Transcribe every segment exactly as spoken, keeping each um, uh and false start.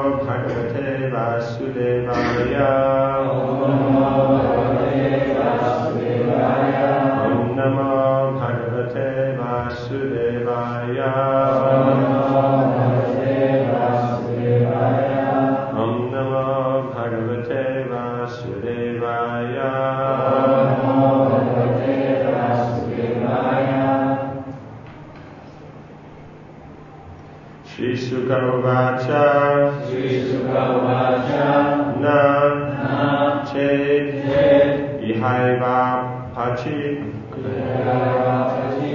Bhagavate Vasudevaya. Om Namo Bhagavate Vasudevaya. Om Namo Bhagavate Vasudevaya. Shri Sukha Uvacha. Shri Sukha Uvacha. Na. Na. Ched. Ched. Ihaiva Pachi. Ihaiva Pachi.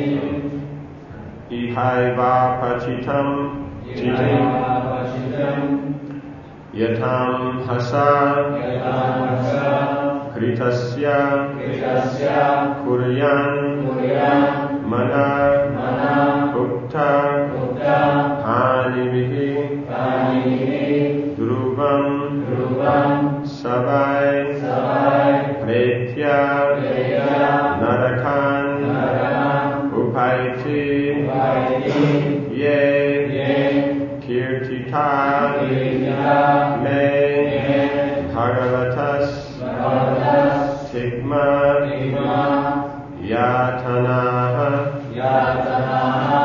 Ihaiva Pachitam. Ihaiva Pachitam. Yatam Hasa. Yatam Hasa. Kritasya. Kritasya. Kuryan. Kuryan. Mana. Mana. Ukta. Ukta. Panivihi. Panivihi. Dhruvam. Dhruvam. Savai. Savai. Pretya. Pretya. Narakan. Narakan. Upaiti. Upaiti. Ye. Ye. Kirtita. Kirtita. Me. Me. Bhagavatas. Bhagavatas. Tigma. Tigma. Yatanaha. Yatanaha.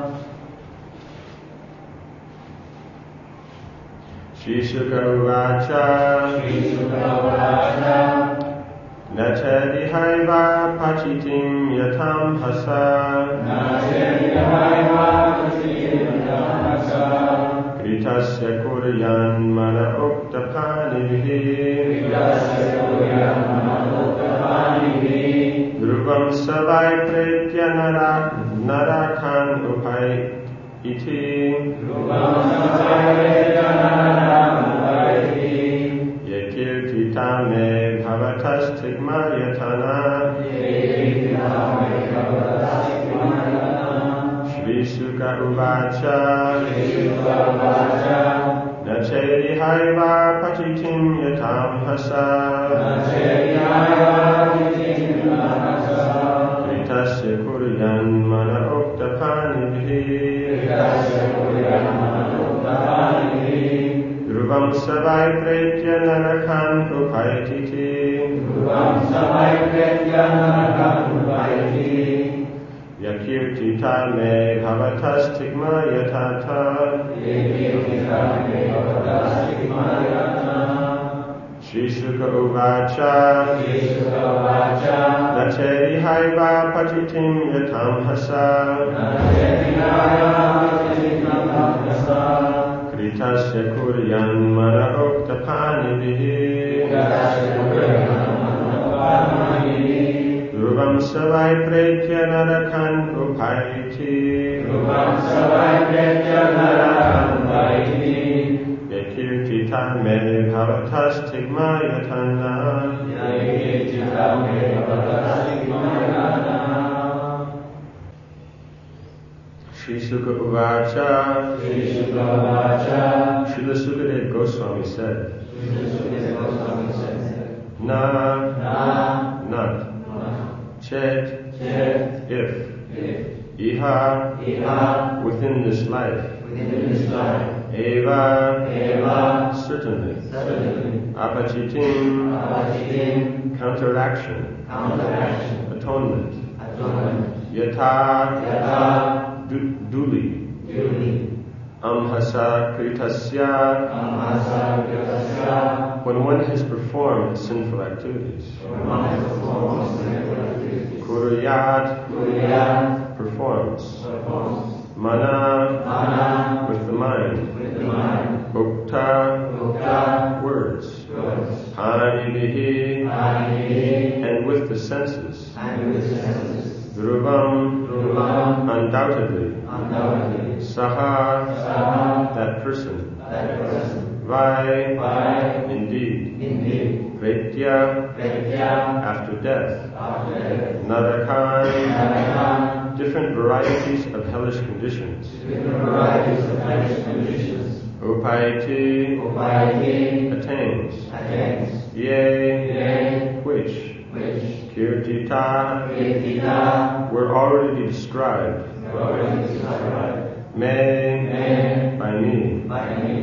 Shri Sukha Uvacha. Shri Sukha Uvacha. Nachadihaiva Pachitim Yatam Hasa. Nachadihaiva Pachitim Yatam Hasa. Kritasya Kuryan Mana Ukta Panivihi. Kritasya Kuryan Mana Ukta Panivihi. Dhruvam Savai Pretya Nara Narakan Upai Iti. Dhruvam Savai Pretya Narakan Upai Iti. Yekirtita Me Bhavatas Tigma Yatana. Yekirtita Me Bhavatas Tigma Yatana. Shri Sukha Uvacha. Shri Sukha Uvacha. Nachadihaiva Pachitim Yatam Hasa. Nachadihaiva Pachitim Yatam Hasa. Kritasya Kuryan Mana Ukta Panivihi. Kritasya Kuryan Mana Ukta Panivihi. Dhruvam Savai Pretya Narakan Upaititi. Dhruvam Savai Pretya Narakan Upaititi. Yakirtita Me Bhavatas Tigma Yatata. Yekirtita Me Bhavatas Tigma Yatana. Shri Sukha Uvacha. Shri Sukha Uvacha. Nachadihaiva Pachitim Yatam Hasa. Nachadihaiva Pachitim Yatam Hasa. Kritasya Kuryan Mana Ukta Panivihi. Kritasya Kuryan Mana Ukta Panivihi. Dhruvam Savai Pretya Narakan Upaiti. Dhruvam Savai Pretya Narakan Upaiti. Yakirtita Me Bhavatas Tigma Yatana. Yakirtita Me Bhavatas Tigma Yatana. Shri Sukha Uvacha. Shri Sukha Uvacha. Srila Sukadeva Goswami said, Na. Na. Not. Chet. Chet. If. If. Iha. Iha. Within this life. Within this life. Eva. Eva. Certainly. Certainly. Apachitim. Apachitim. Counteraction. Counteraction. Atonement. Atonement. Yatha. Yatha. Du- duly. Duly. Amhasa kritasya. Amhasa kritasya. When one has performed sinful activities. When one has performed sinful activities. Kuruyat. Kuruyat. Performs. Performs. Mana. Mana. With the mind. With the mind. Ukta. Ukta. Words. Words. Panivihi. Panivihi. And with the senses. And with the senses. Dhruvam. Dhruvam. Undoubtedly. Undoubtedly. Saha. Saha. That person. That person. Vai. Vai. Indeed. Indeed. Pretya. Pretya. After death. After death. Narakan. Narakan. Different varieties of hellish conditions. Different varieties of hellish conditions. Upaiti. Upaiti. Attains. Attains. Yea. Yea. Which. Which. Kirtita. Kirtita. Were already described. Were already described. May. May. By me. By me.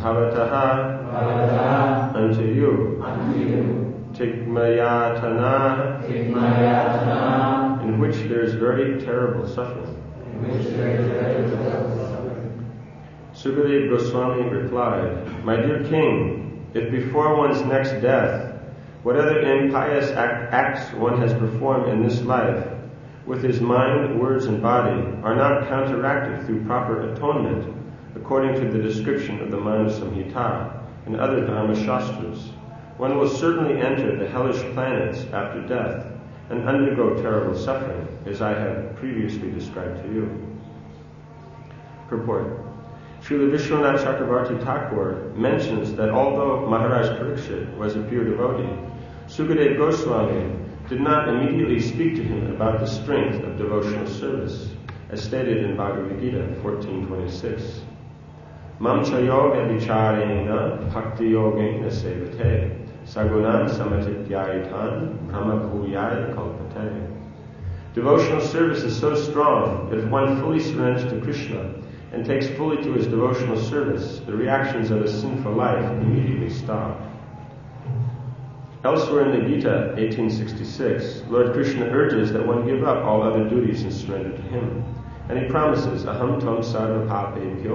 bhavataha, Bhavataha, unto you, unto you, tigmayatana, Tigmayatana, in which there is very terrible suffering. in which there is very little suffering. Sukadeva Goswami replied, My dear king, if before one's next death, what other impious act, acts one has performed in this life, with his mind, words, and body, are not counteracted through proper atonement, according to the description of the Manu Samhita and other Dharma Shastras, one will certainly enter the hellish planets after death and undergo terrible suffering, as I have previously described to you. Purport. Srila Vishwanath Chakravarti Thakur mentions that although Maharaj Parikshit was a pure devotee, Sukadeva Goswami did not immediately speak to him about the strength of devotional service, as stated in Bhagavad Gita fourteen twenty-six. Mam cha yoga vicharena bhakti yogena sevate sagunan samatityaitan brahma bhuyaya kalpate. Devotional service is so strong that if one fully surrenders to Krishna and takes fully to his devotional service, the reactions of a sinful life immediately stop. Elsewhere in the Gita, eighteen sixty-six, Lord Krishna urges that one give up all other duties and surrender to him. And he promises, Aham tam sarva papebhyo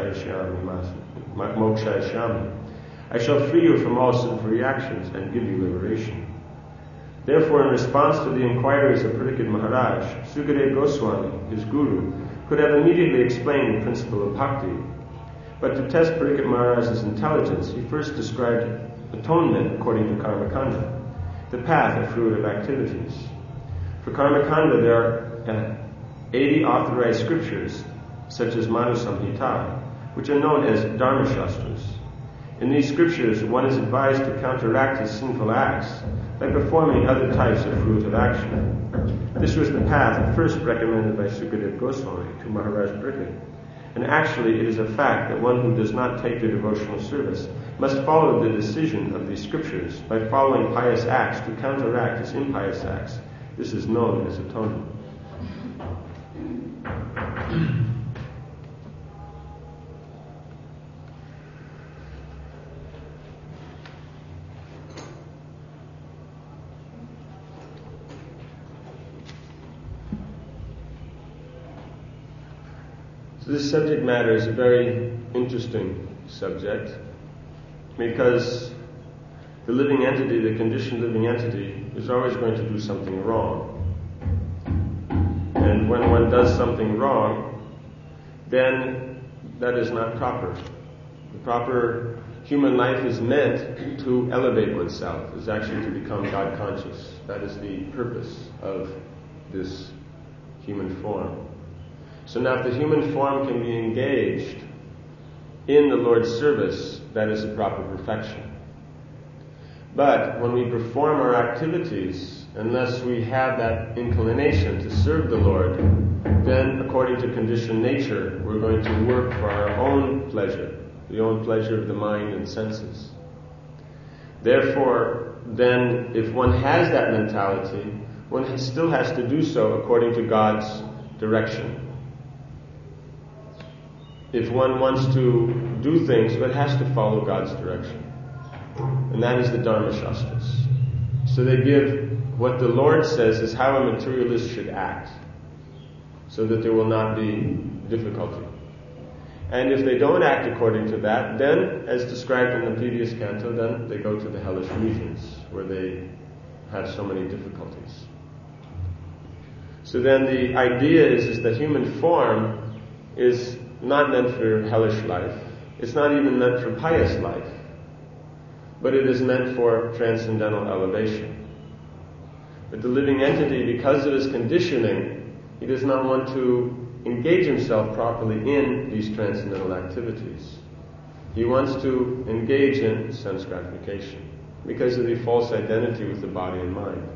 mokshaya shami. I shall free you from all sinful reactions and give you liberation. Therefore, in response to the inquiries of Parikshit Maharaj, Sukadeva Goswami, his guru, could have immediately explained the principle of bhakti. But to test Parikshit Maharaj's intelligence, he first described atonement according to Karmakanda, the path or fruit of activities. For Karmakanda, there are uh, eighty authorized scriptures, such as Manu Samhita, which are known as Dharma Shastras. In these scriptures, one is advised to counteract his sinful acts by performing other types of fruit of action. This was the path first recommended by Sukadeva Goswami to Maharaj Parikshit. And actually, it is a fact that one who does not take to devotional service must follow the decision of these scriptures by following pious acts to counteract his impious acts. This is known as atonement. So this subject matter is a very interesting subject because the living entity, the conditioned living entity, is always going to do something wrong. And when one does something wrong, then that is not proper. The proper human life is meant to elevate oneself, is actually to become God conscious. That is the purpose of this human form. So now if the human form can be engaged in the Lord's service, that is a proper perfection. But when we perform our activities, unless we have that inclination to serve the Lord, then according to conditioned nature, we're going to work for our own pleasure, the own pleasure of the mind and senses. Therefore, then, if one has that mentality, one still has to do so according to God's direction. If one wants to do things, one has to follow God's direction. And that is the Dharma Shastras. So they give what the Lord says is how a materialist should act, so that there will not be difficulty. And if they don't act according to that, then, as described in the previous canto, then they go to the hellish regions, where they have so many difficulties. So then the idea is, is that human form is not meant for hellish life. It's not even meant for pious life. But it is meant for transcendental elevation. But the living entity, because of his conditioning, he does not want to engage himself properly in these transcendental activities. He wants to engage in sense gratification because of the false identity with the body and mind.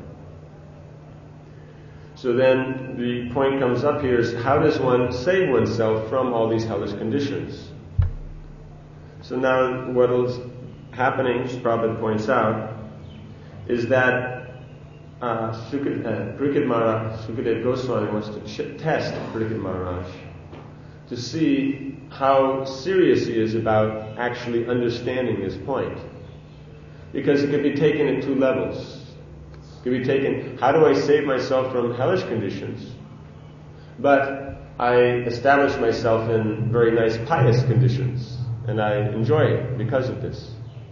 So then the point comes up here is, how does one save oneself from all these hellish conditions? So now what is happening, as Prabhupada points out, is that uh, Sukad, uh, Parikshit Maharaj, Sukadeva Goswami wants to ch- test Parikshit Maharaj to see how serious he is about of actually understanding this point. Because it can be taken at two levels. It can be taken, how do I save myself from hellish conditions? But I establish myself in very nice pious conditions, and I enjoy it because of this.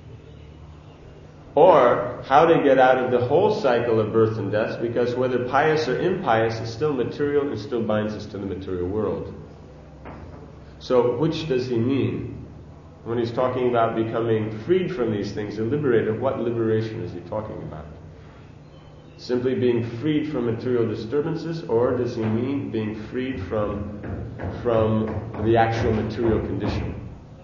Or, how to get out of the whole cycle of birth and death, because whether pious or impious, it's still material and still binds us to the material world. So, which does he mean? When he's talking about becoming freed from these things and liberated, what liberation is he talking about? Simply being freed from material disturbances, or does he mean being freed from, from the actual material condition?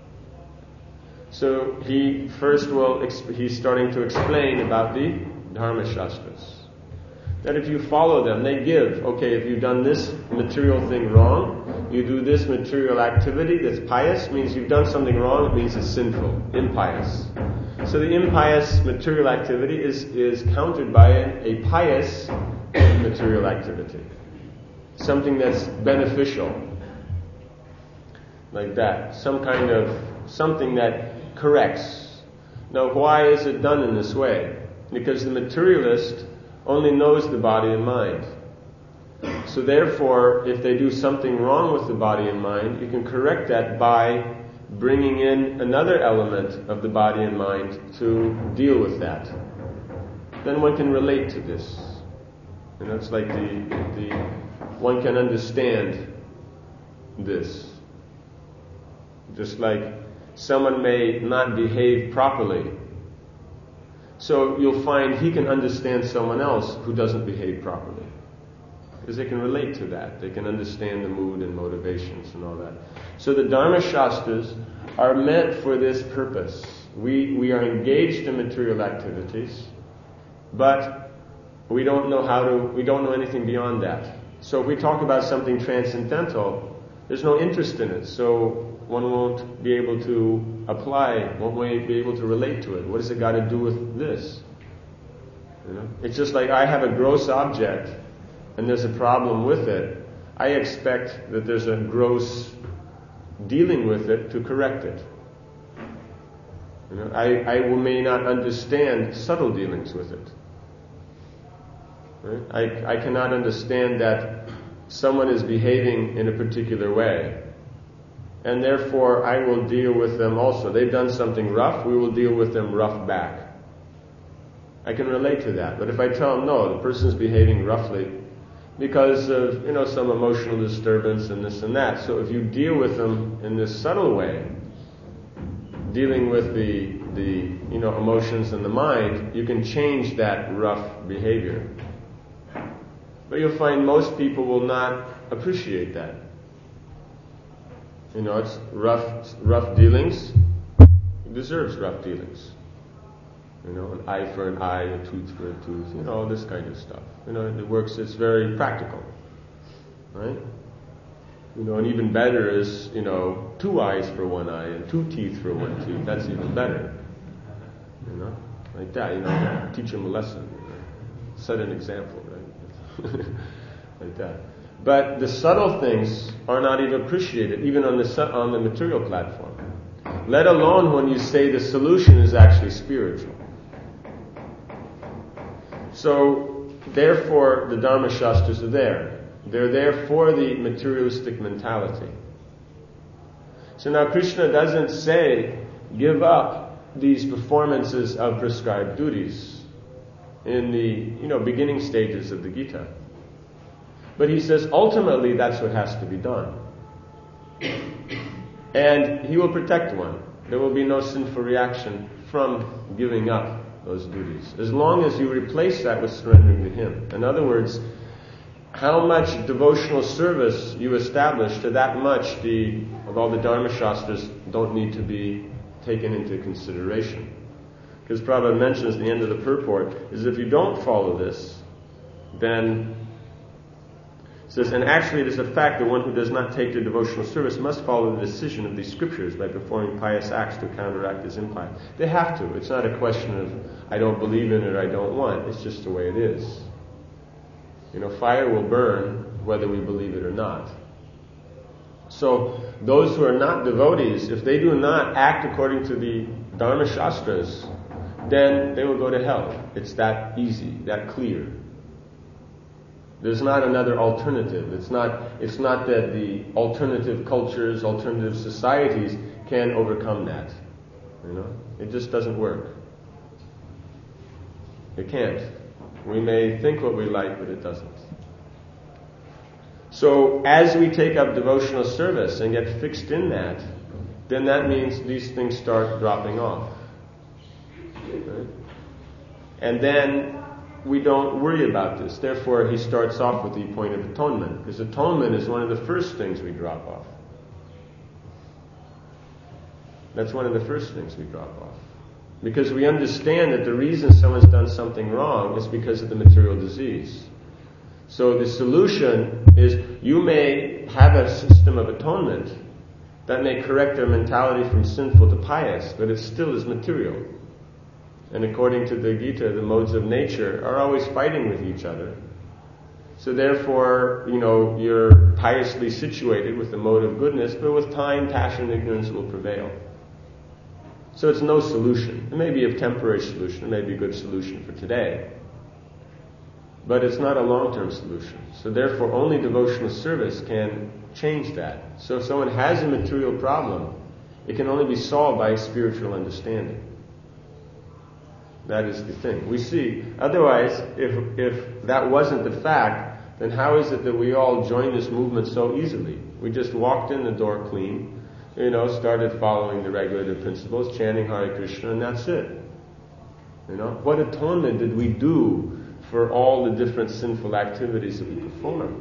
So he first will, he's starting to explain about the Dharma Shastras. That if you follow them, they give, okay, if you've done this material thing wrong, you do this material activity that's pious, means you've done something wrong, it means it's sinful, impious. So the impious material activity is, is countered by a, a pious material activity. Something that's beneficial. Like that. Some kind of, something that corrects. Now, why is it done in this way? Because the materialist only knows the body and mind. So therefore, if they do something wrong with the body and mind, you can correct that by bringing in another element of the body and mind to deal with that. Then one can relate to this. You know, it's like the, the one can understand this. Just like someone may not behave properly. So you'll find he can understand someone else who doesn't behave properly. Because they can relate to that. They can understand the mood and motivations and all that. So the Dharma Shastras are meant for this purpose. We, we are engaged in material activities, but we don't know how to, we don't know anything beyond that. So if we talk about something transcendental, there's no interest in it. So one won't be able to apply, one won't be able to relate to it. What has it got to do with this? You know? It's just like I have a gross object and there's a problem with it. I expect that there's a gross dealing with it to correct it. You know, I, I may not understand subtle dealings with it. Right? I, I cannot understand that someone is behaving in a particular way. And therefore, I will deal with them also. They've done something rough, we will deal with them rough back. I can relate to that. But if I tell them, no, the person's behaving roughly because of, you know, some emotional disturbance and this and that. So if you deal with them in this subtle way, dealing with the, the you know, emotions and the mind, you can change that rough behavior. But you'll find most people will not appreciate that. You know, it's rough, rough dealings. It deserves rough dealings. You know, an eye for an eye, a tooth for a tooth. You know, all this kind of stuff. You know, it works. It's very practical, right? You know, and even better is, you know, two eyes for one eye and two teeth for one tooth. That's even better. You know, like that. You know, teach them a lesson. You know? Set an example, right? Like that. But the subtle things are not even appreciated, even on the on the material platform. Let alone when you say the solution is actually spiritual. So, therefore, the Dharma Shastras are there. They're there for the materialistic mentality. So now Krishna doesn't say, give up these performances of prescribed duties in the, you know, beginning stages of the Gita. But he says, ultimately, that's what has to be done. And he will protect one. There will be no sinful reaction from giving up those duties, as long as you replace that with surrendering to him. In other words, how much devotional service you establish, to that much the of all the Dharma Shastras don't need to be taken into consideration. Because Prabhupada mentions at the end of the purport, is if you don't follow this, then it says, and actually it is a fact that one who does not take to devotional service must follow the decision of these scriptures by performing pious acts to counteract his impiety. They have to. It's not a question of, I don't believe in it or I don't want. It's just the way it is. You know, fire will burn whether we believe it or not. So those who are not devotees, if they do not act according to the Dharma Shastras, then they will go to hell. It's that easy, that clear. There's not another alternative. It's not, it's not that the alternative cultures, alternative societies can overcome that. You know? It just doesn't work. It can't. We may think what we like, but it doesn't. So as we take up devotional service and get fixed in that, then that means these things start dropping off. Right? And then we don't worry about this. Therefore, he starts off with the point of atonement, because atonement is one of the first things we drop off. That's one of the first things we drop off. Because we understand that the reason someone's done something wrong is because of the material disease. So the solution is, you may have a system of atonement that may correct their mentality from sinful to pious, but it still is material. And according to the Gita, the modes of nature are always fighting with each other. So therefore, you know, you're piously situated with the mode of goodness, but with time, passion, ignorance will prevail. So it's no solution. It may be a temporary solution, it may be a good solution for today, but it's not a long-term solution. So therefore, only devotional service can change that. So if someone has a material problem, it can only be solved by spiritual understanding. That is the thing. We see, otherwise, if if that wasn't the fact, then how is it that we all join this movement so easily? We just walked in the door clean, you know, started following the regulative principles, chanting Hare Krishna, and that's it. You know, what atonement did we do for all the different sinful activities that we performed?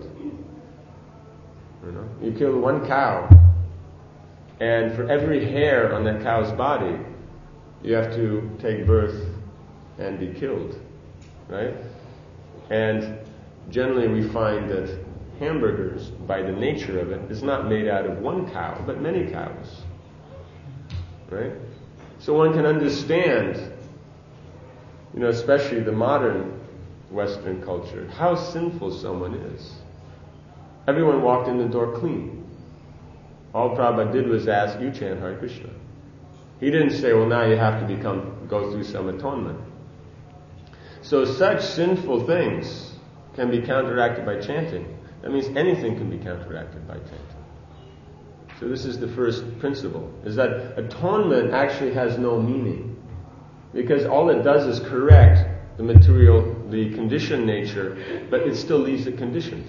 You know, you kill one cow, and for every hair on that cow's body, you have to take birth and be killed, right? And generally we find that hamburgers, by the nature of it, is not made out of one cow, but many cows, right? So one can understand, you know, especially the modern Western culture, how sinful someone is. Everyone walked in the door clean. All Prabhupada did was ask, you chant Hare Krishna. He didn't say, well, now you have to become, go through some atonement. So such sinful things can be counteracted by chanting. That means anything can be counteracted by chanting. So this is the first principle, is that atonement actually has no meaning. Because all it does is correct the material, the conditioned nature, but it still leaves it conditioned.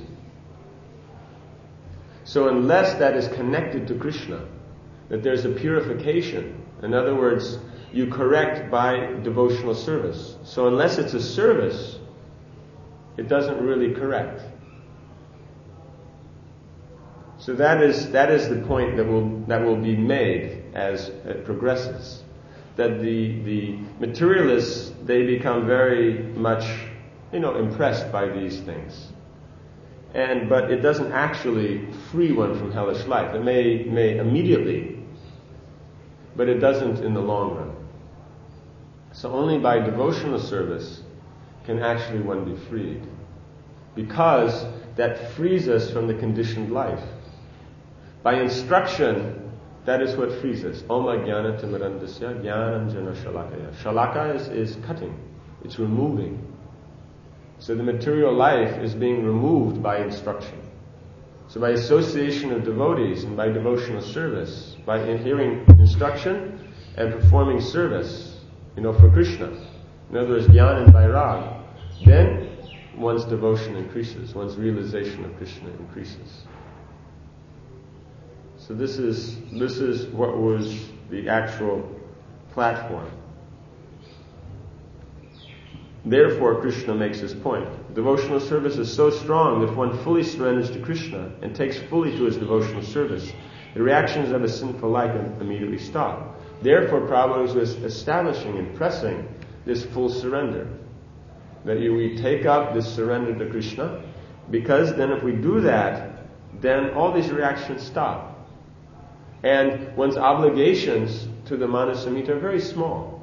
So unless that is connected to Krishna, that there's a purification, in other words, you correct by devotional service. So unless it's a service, it doesn't really correct. So that is that is the point that will that will be made as it progresses. That the the materialists, they become very much, you know, impressed by these things. And but it doesn't actually free one from hellish life. It may may immediately, but it doesn't in the long run. So only by devotional service can actually one be freed. Because that frees us from the conditioned life. By instruction, that is what frees us. Oma jnana timirandasya jnanam jana shalakaya. Shalaka is, is cutting. It's removing. So the material life is being removed by instruction. So by association of devotees and by devotional service, by hearing instruction and performing service, you know, for Krishna, in other words, jnana and vairag, then one's devotion increases, one's realization of Krishna increases. So this is this is what was the actual platform. Therefore, Krishna makes his point. Devotional service is so strong that if one fully surrenders to Krishna and takes fully to his devotional service, the reactions of a sinful life immediately stop. Therefore, Prabhupada was establishing and pressing this full surrender. That you, we take up this surrender to Krishna, because then if we do that, then all these reactions stop. And one's obligations to the Manasamhita are very small.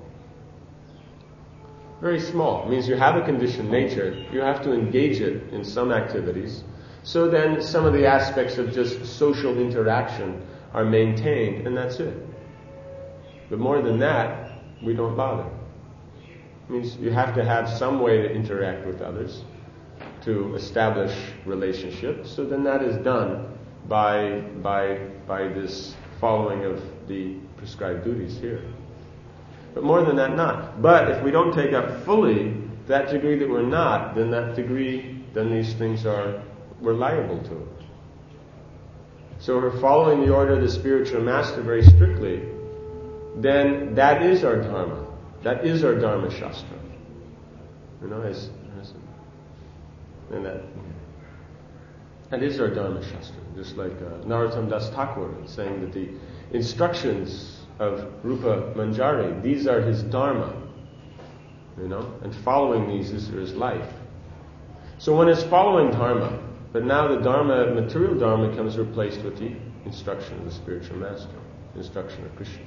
Very small. It means you have a conditioned nature, you have to engage it in some activities, So then some of the aspects of just social interaction are maintained, and that's it. But more than that, we don't bother. It means you have to have some way to interact with others, to establish relationships. So then that is done by by by this following of the prescribed duties here. But more than that, not. But if we don't take up fully that degree that we're not, then that degree, then these things are, we're liable to it. So if we're following the order of the spiritual master very strictly, then that is our dharma. That is our dharma shastra. You know, as, as and that that is our dharma shastra. Just like uh, Narottam Das Thakur saying that the instructions of Rupa Manjari, these are his dharma. You know, and following these is his life. So one is following dharma, but now the dharma, material dharma, becomes replaced with the instruction of the spiritual master, the instruction of Krishna.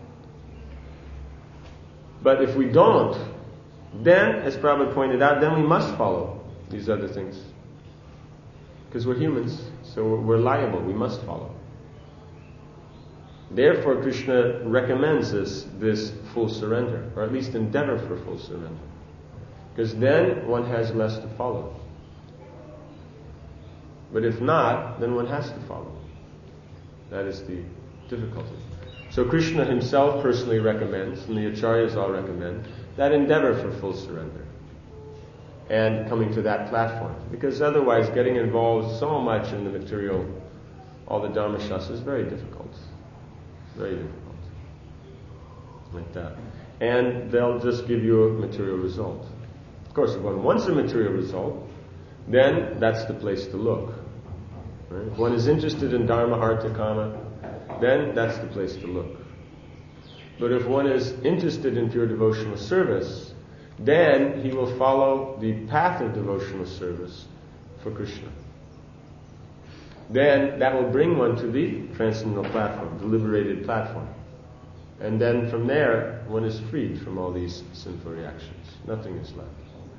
But if we don't, then, as Prabhupada pointed out, then we must follow these other things. Because we're humans, so we're liable, we must follow. Therefore, Krishna recommends this, this full surrender, or at least endeavor for full surrender. Because then one has less to follow. But if not, then one has to follow. That is the difficulty. So Krishna himself personally recommends, and the acharyas all recommend, that endeavor for full surrender. And coming to that platform. Because otherwise getting involved so much in the material, all the dharma shastras, is very difficult. Very difficult. Like that. And they'll just give you a material result. Of course, if one wants a material result, then that's the place to look. Right? If one is interested in dharma, artha, kama, then that's the place to look. But if one is interested in pure devotional service, then he will follow the path of devotional service for Krishna. Then that will bring one to the transcendental platform, the liberated platform. And then from there, one is freed from all these sinful reactions. Nothing is left.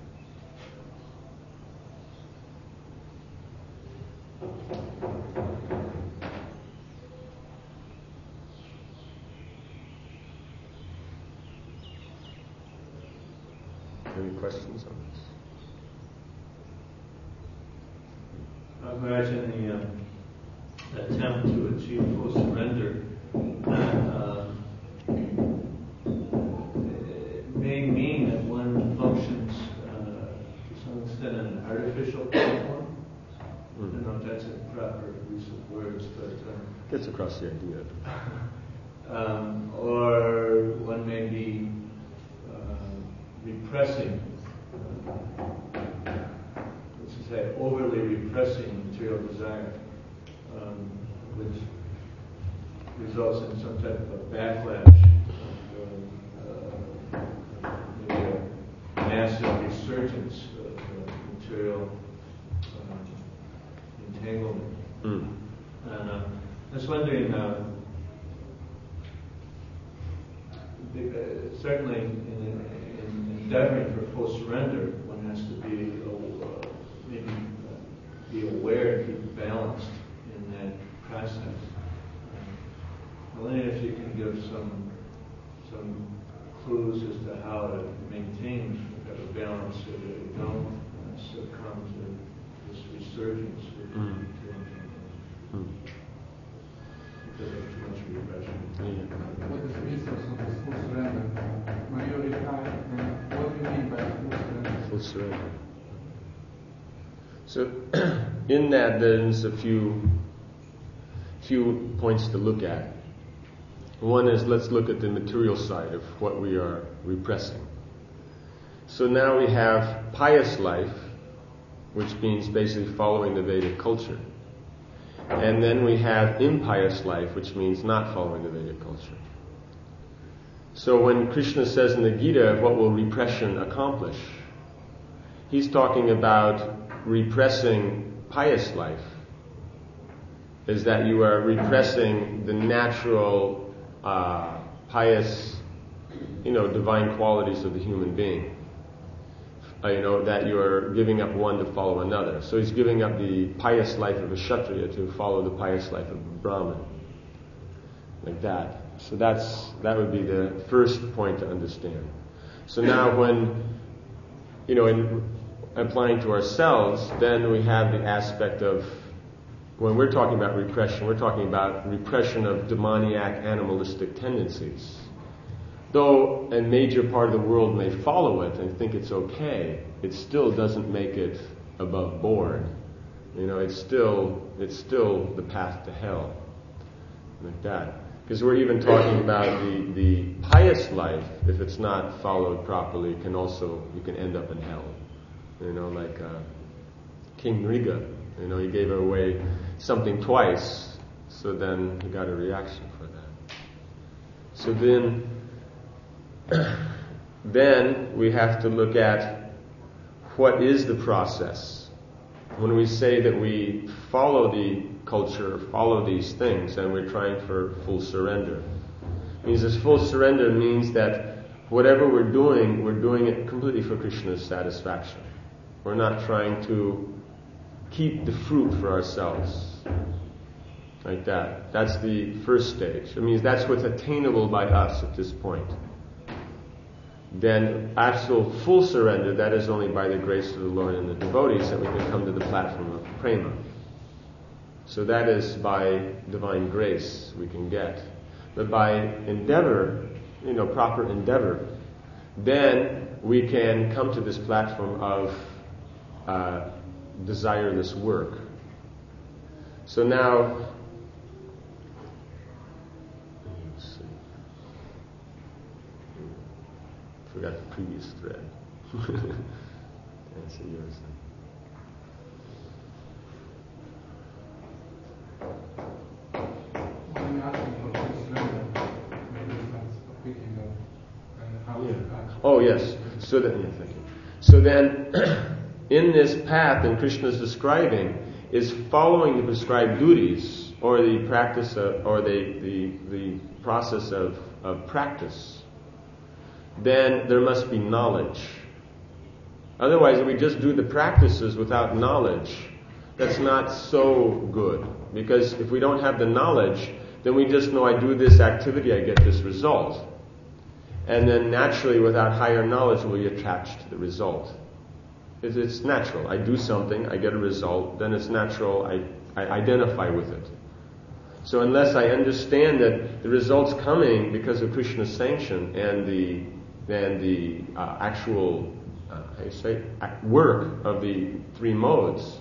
Any questions on this? I imagine the uh, attempt to achieve full surrender uh, may mean that one functions uh, to some extent in an artificial platform. Mm. I don't know if that's a proper use of words, but uh, gets across the idea. um, or one may be repressing, uh, let's say, overly repressing material desire, um, which results in some type of a backlash, uh, uh, maybe a massive resurgence of uh, material uh, entanglement. Mm. And uh, I was wondering, uh, certainly in, in endeavoring for full surrender, one has to be uh, maybe uh, be aware, keep balanced in that process. Uh, I wonder if you can give some some clues as to how to maintain a balance so that you don't uh, succumb to this resurgence of mm. mm. because of too much repression. Yeah. What is the resource of this full surrender? When you reply, then what do you mean by full surrender? Full surrender. So, in that, there's a few few points to look at. One is, let's look at the material side of what we are repressing. So now we have pious life, which means basically following the Vedic culture. And then we have impious life, which means not following the Vedic culture. So when Krishna says in the Gita, what will repression accomplish? He's talking about repressing pious life. Is that you are repressing the natural, uh, pious, you know, divine qualities of the human being. uh, you know, that you're giving up one to follow another. So he's giving up the pious life of a Kshatriya to follow the pious life of a Brahmin. Like that. So that's that would be the first point to understand. So now when, you know, in applying to ourselves, then we have the aspect of, when we're talking about repression, we're talking about repression of demoniac animalistic tendencies. Though a major part of the world may follow it and think it's okay, it still doesn't make it above board. You know, it's still it's still the path to hell. Like that. Because we're even talking about the, the pious life, if it's not followed properly, can also, you can end up in hell. You know, like uh, King Nriga, you know, he gave away something twice, so then he got a reaction for that. So then, then we have to look at what is the process. When we say that we follow the culture, follow these things, and we're trying for full surrender. It means this full surrender means that whatever we're doing, we're doing it completely for Krishna's satisfaction. We're not trying to keep the fruit for ourselves. Like that. That's the first stage. It means that's what's attainable by us at this point. Then actual full surrender, that is only by the grace of the Lord and the devotees that we can come to the platform of prema. So that is by divine grace we can get. But by endeavor, you know, proper endeavor, then we can come to this platform of uh, desireless work. So now, let's see. Forgot the previous thread. Answer yours then. When you're asking for full surrender, maybe that's picking up and how Yeah. to act. Oh yes. So that yeah, thank you. So then, in this path that Krishna is describing, is following the prescribed duties or the practice of, or the the the process of, of practice. Then there must be knowledge. Otherwise, if we just do the practices without knowledge, that's not so good. Because if we don't have the knowledge, then we just know I do this activity, I get this result. And then naturally, without higher knowledge, we'll be attached to the result. It's, it's natural. I do something, I get a result, then it's natural, I, I identify with it. So unless I understand that the result's coming because of Krishna's sanction and the and the uh, actual uh, how you say work of the three modes,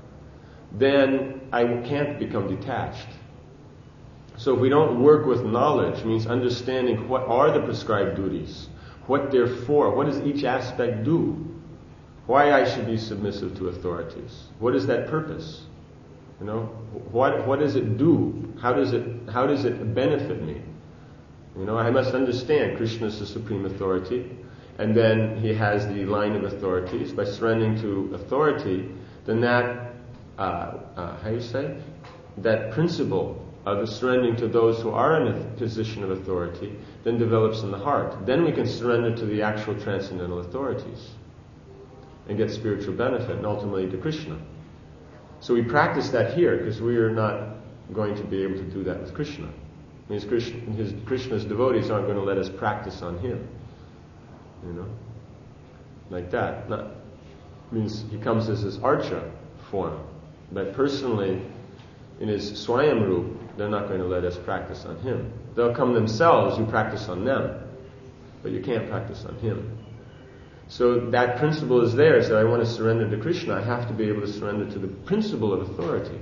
then I can't become detached. So if we don't work with knowledge, means understanding what are the prescribed duties, what they're for, what does each aspect do, why I should be submissive to authorities, what is that purpose? You know, what what does it do? How does it how does it benefit me? You know, I must understand Krishna is the supreme authority, and then he has the line of authorities. By surrendering to authority, then that uh, uh, how you say that principle of surrendering to those who are in a position of authority then develops in the heart. Then we can surrender to the actual transcendental authorities and get spiritual benefit, and ultimately to Krishna. So we practice that here because we are not going to be able to do that with Krishna. It means Krishna, his, Krishna's devotees aren't going to let us practice on him. You know? Like that. Not, means he comes as his archa form. But personally, in his Swayamrup, they're not going to let us practice on him. They'll come themselves, you practice on them. But you can't practice on him. So that principle is there. So I want to surrender to Krishna. I have to be able to surrender to the principle of authority.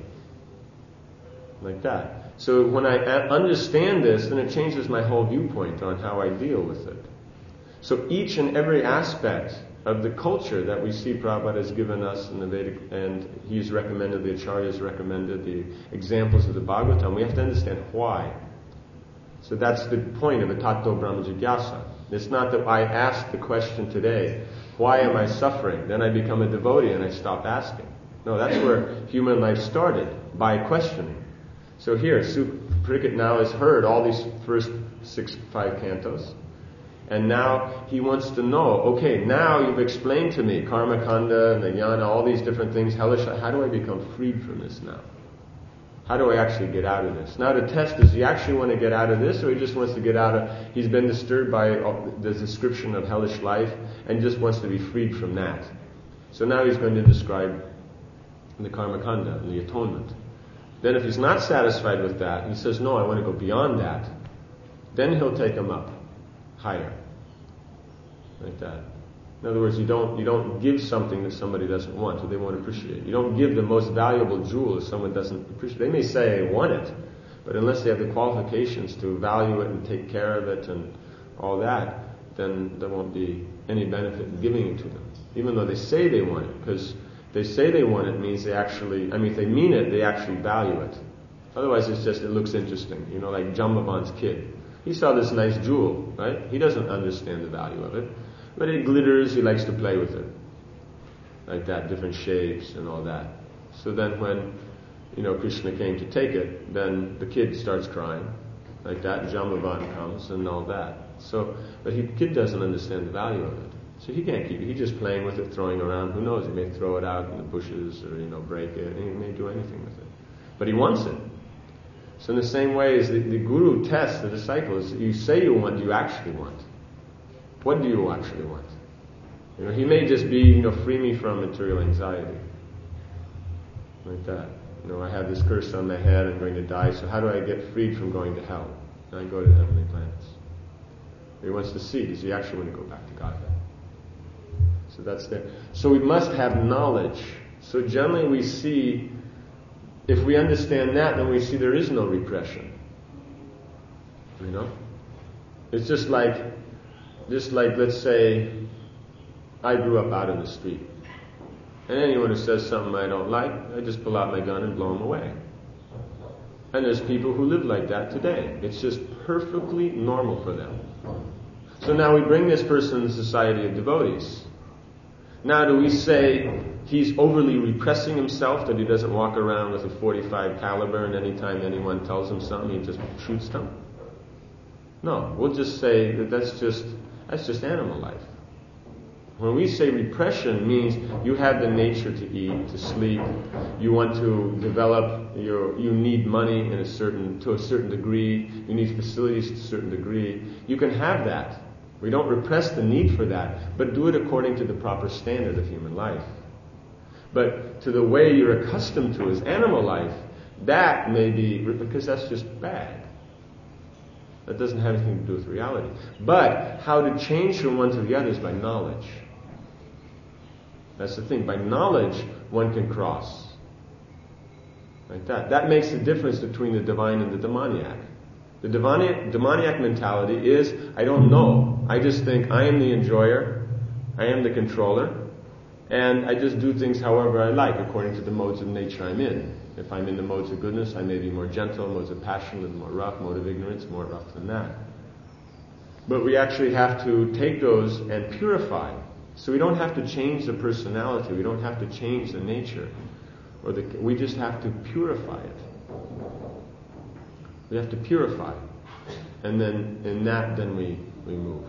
Like that. So when I understand this, then it changes my whole viewpoint on how I deal with it. So each and every aspect of the culture that we see Prabhupada has given us in the Vedic, and he's recommended, the Acharyas recommended, the examples of the Bhagavatam, we have to understand why. So that's the point of a Tattva Brahma Jigyasa. It's not that I ask the question today, why am I suffering? Then I become a devotee and I stop asking. No, that's where human life started, by questioning. So here, Suparikshit now has heard all these first six, five cantos, And now he wants to know, okay, now you've explained to me karma kanda and the jnana, all these different things, hellish, how do I become freed from this now? How do I actually get out of this? Now the test is, he actually want to get out of this, or he just wants to get out of, he's been disturbed by the description of hellish life and just wants to be freed from that. So now he's going to describe the karma kanda and the atonement. Then if he's not satisfied with that, he says, no, I want to go beyond that, then he'll take him up higher. Like that. In other words, you don't you don't give something that somebody doesn't want or they won't appreciate. You don't give the most valuable jewel if someone doesn't appreciate. They may say they want it, but unless they have the qualifications to value it and take care of it and all that, then there won't be any benefit in giving it to them. Even though they say they want it, because they say they want it means they actually, I mean, if they mean it, they actually value it. Otherwise, it's just, it looks interesting. You know, like Jambavan's kid. He saw this nice jewel, right? He doesn't understand the value of it. But it glitters, he likes to play with it. Like that, different shapes and all that. So then when, you know, Krishna came to take it, then the kid starts crying. Like that, Jambavan comes and all that. So, but the kid doesn't understand the value of it. So he can't keep it. He's just playing with it, throwing around. Who knows? He may throw it out in the bushes or, you know, break it. He may do anything with it. But he wants it. So in the same way as the, the guru tests the disciples, you say you want, you actually want. What do you actually want? You know, he may just be, you know, free me from material anxiety. Like that. You know, I have this curse on my head, I'm going to die, so how do I get freed from going to hell? And I go to the heavenly planets. He wants to see, does he actually want to go back to Godhead? So that's there. So we must have knowledge. So generally we see, if we understand that, then we see there is no repression. You know? It's just like, just like, let's say, I grew up out in the street. And anyone who says something I don't like, I just pull out my gun and blow them away. And there's people who live like that today. It's just perfectly normal for them. So now we bring this person in the society of devotees. Now do we say he's overly repressing himself, that he doesn't walk around with a forty-five caliber and anytime anyone tells him something he just shoots them? No, we'll just say that that's just that's just animal life. When we say repression, means you have the nature to eat, to sleep, you want to develop your, you need money in a certain, to a certain degree, you need facilities to a certain degree. You can have that. We don't repress the need for that, but do it according to the proper standard of human life. But to the way you're accustomed to as animal life, that may be, because that's just bad. That doesn't have anything to do with reality. But how to change from one to the other is by knowledge. That's the thing. By knowledge, one can cross. Like that. That makes the difference between the divine and the demoniac. The demoniac, demoniac mentality is, I don't know. I just think I am the enjoyer, I am the controller, and I just do things however I like, according to the modes of nature I'm in. If I'm in the modes of goodness, I may be more gentle, modes of passion, a little more rough, mode of ignorance, more rough than that. But we actually have to take those and purify. So we don't have to change the personality, we don't have to change the nature, or the, we just have to purify it. We have to purify. And then in that, then we, we move.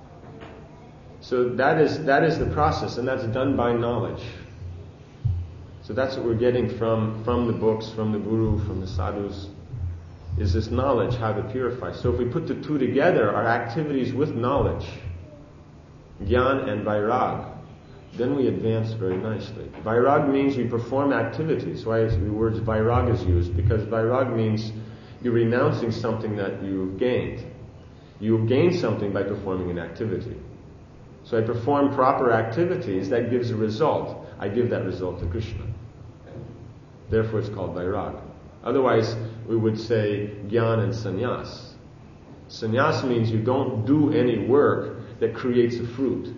So that is that is the process, and that's done by knowledge. So that's what we're getting from, from the books, from the guru, from the sadhus, is this knowledge, how to purify. So if we put the two together, our activities with knowledge, Gyan and Vairag, then we advance very nicely. Vairag means we perform activities. Why is the word Vairag is used? Because Vairag means you're renouncing something that you've gained. You gain something by performing an activity. So I perform proper activities, that gives a result. I give that result to Krishna. Therefore it's called Vairag. Otherwise, we would say Gyan and Sannyas. Sannyas means you don't do any work that creates a fruit.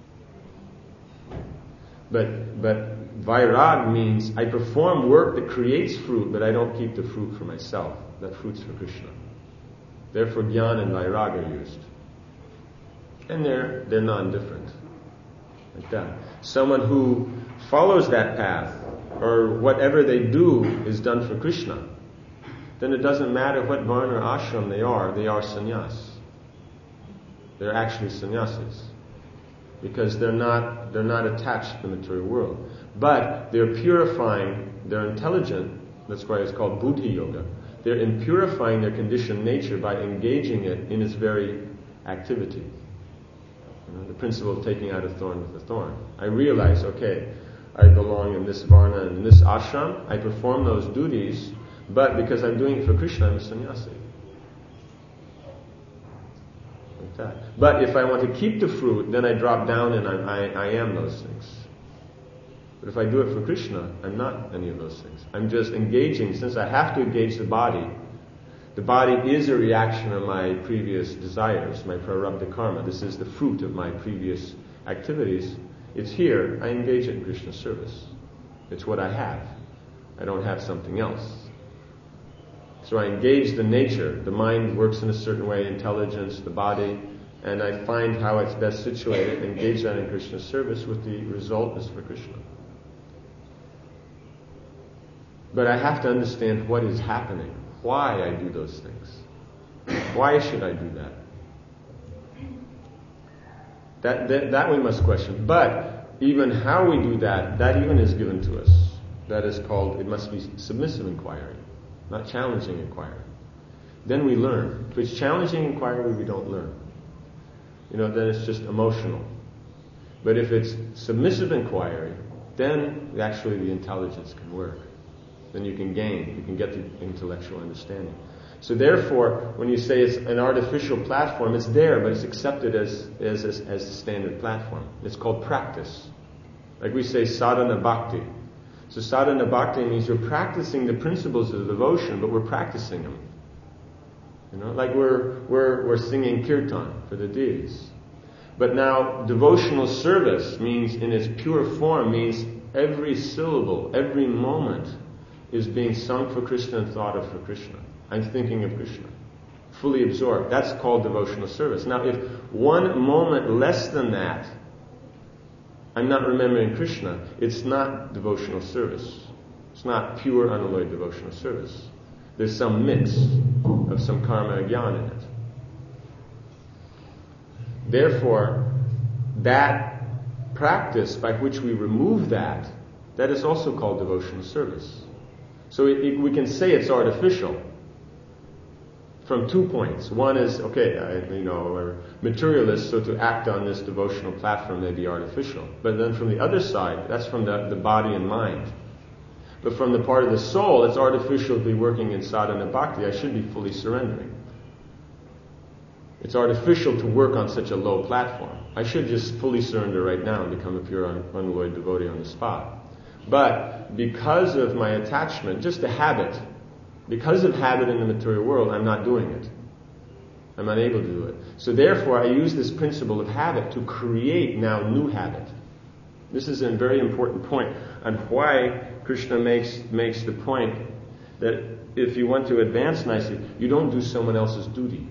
But but Vairag means I perform work that creates fruit, but I don't keep the fruit for myself. That fruit's for Krishna. Therefore Gyan and Vairag are used. And they're they're non-different. Like that. Someone who follows that path, or whatever they do is done for Krishna, then it doesn't matter what varna or ashram they are, they are sannyas. They're actually sannyasis. Because they're not they're not attached to the material world. But they're purifying, they're intelligent, that's why it's called buddhi yoga. They're in purifying their conditioned nature by engaging it in its very activity. You know, the principle of taking out a thorn with a thorn. I realize, okay, I belong in this varna and in this ashram, I perform those duties, but because I'm doing it for Krishna, I'm a sannyasi. Like that. But if I want to keep the fruit, then I drop down and I, I, I am those things. But if I do it for Krishna, I'm not any of those things. I'm just engaging, since I have to engage the body. The body is a reaction of my previous desires, my prarabdha karma. This is the fruit of my previous activities. It's here, I engage it in Krishna's service. It's what I have. I don't have something else. So I engage the nature. The mind works in a certain way, intelligence, the body, and I find how it's best situated, engage that in Krishna's service, with the result is for Krishna. But I have to understand what is happening, why I do those things. Why should I do that? That, that? that we must question. But even how we do that, that even is given to us. That is called, it must be submissive inquiry, not challenging inquiry. Then we learn. If it's challenging inquiry, we don't learn. You know, then it's just emotional. But if it's submissive inquiry, then actually the intelligence can work. Then you can gain, you can get the intellectual understanding. So therefore, when you say it's an artificial platform, it's there, but it's accepted as as as, as the standard platform. It's called practice. Like we say sadhana bhakti. So sadhana bhakti means you're practicing the principles of devotion, but we're practicing them. You know, like we're we're we're singing kirtan for the deities. But now devotional service means, in its pure form, means every syllable, every moment is being sung for Krishna and thought of for Krishna. I'm thinking of Krishna. Fully absorbed. That's called devotional service. Now, if one moment less than that, I'm not remembering Krishna, it's not devotional service. It's not pure, unalloyed devotional service. There's some mix of some karma jnana in it. Therefore, that practice by which we remove that, that is also called devotional service. So it, it, we can say it's artificial from two points. One is, okay, I, you know, we're materialists, so to act on this devotional platform may be artificial. But then from the other side, that's from the, the body and mind. But from the part of the soul, it's artificial to be working in sadhana bhakti. I should be fully surrendering. It's artificial to work on such a low platform. I should just fully surrender right now and become a pure, un- unalloyed devotee on the spot. But because of my attachment, just a habit, because of habit in the material world, I'm not doing it. I'm unable to do it. So therefore, I use this principle of habit to create now new habit. This is a very important point on why Krishna makes makes the point that if you want to advance nicely, you don't do someone else's duty.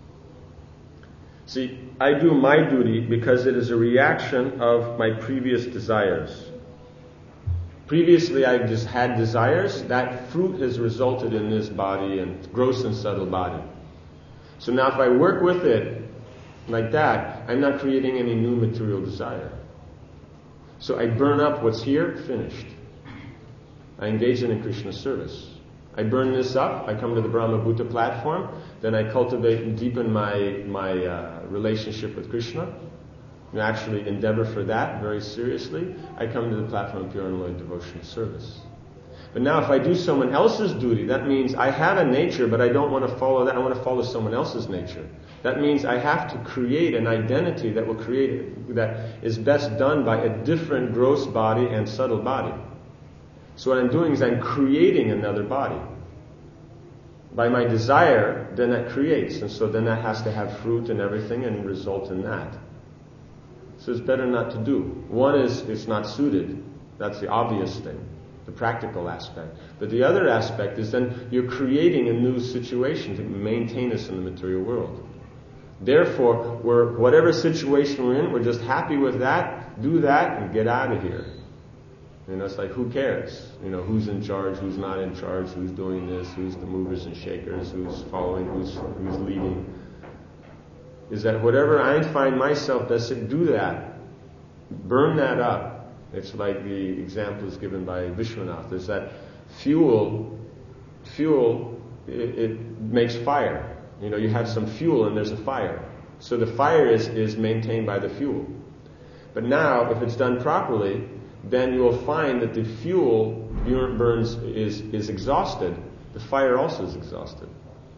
See, I do my duty because it is a reaction of my previous desires. Previously, I just had desires. That fruit has resulted in this body and gross and subtle body. So now if I work with it like that, I'm not creating any new material desire. So I burn up what's here, finished. I engage in Krishna's service. I burn this up, I come to the Brahma Bhuta platform, then I cultivate and deepen my, my uh, relationship with Krishna. And actually endeavor for that very seriously. I come to the platform of pure unalloyed devotional service. But now if I do someone else's duty, that means I have a nature, but I don't want to follow that. I want to follow someone else's nature. That means I have to create an identity that will create, that is best done by a different gross body and subtle body. So what I'm doing is I'm creating another body. By my desire, then that creates. And so then that has to have fruit and everything and result in that. So it's better not to do. One is it's not suited. That's the obvious thing, the practical aspect. But the other aspect is then you're creating a new situation to maintain us in the material world. Therefore, we're, whatever situation we're in, we're just happy with that, do that, and get out of here. You know, it's like, who cares? You know, who's in charge, who's not in charge, who's doing this, who's the movers and shakers, who's following, who's who's leading. is that whatever I find myself, that's it, do that. Burn that up. It's like the examples given by Vishwanath. There's that fuel, fuel, it, it makes fire. You know, you have some fuel and there's a fire. So the fire is, is maintained by the fuel. But now, if it's done properly, then you will find that the fuel burns is, is exhausted. The fire also is exhausted.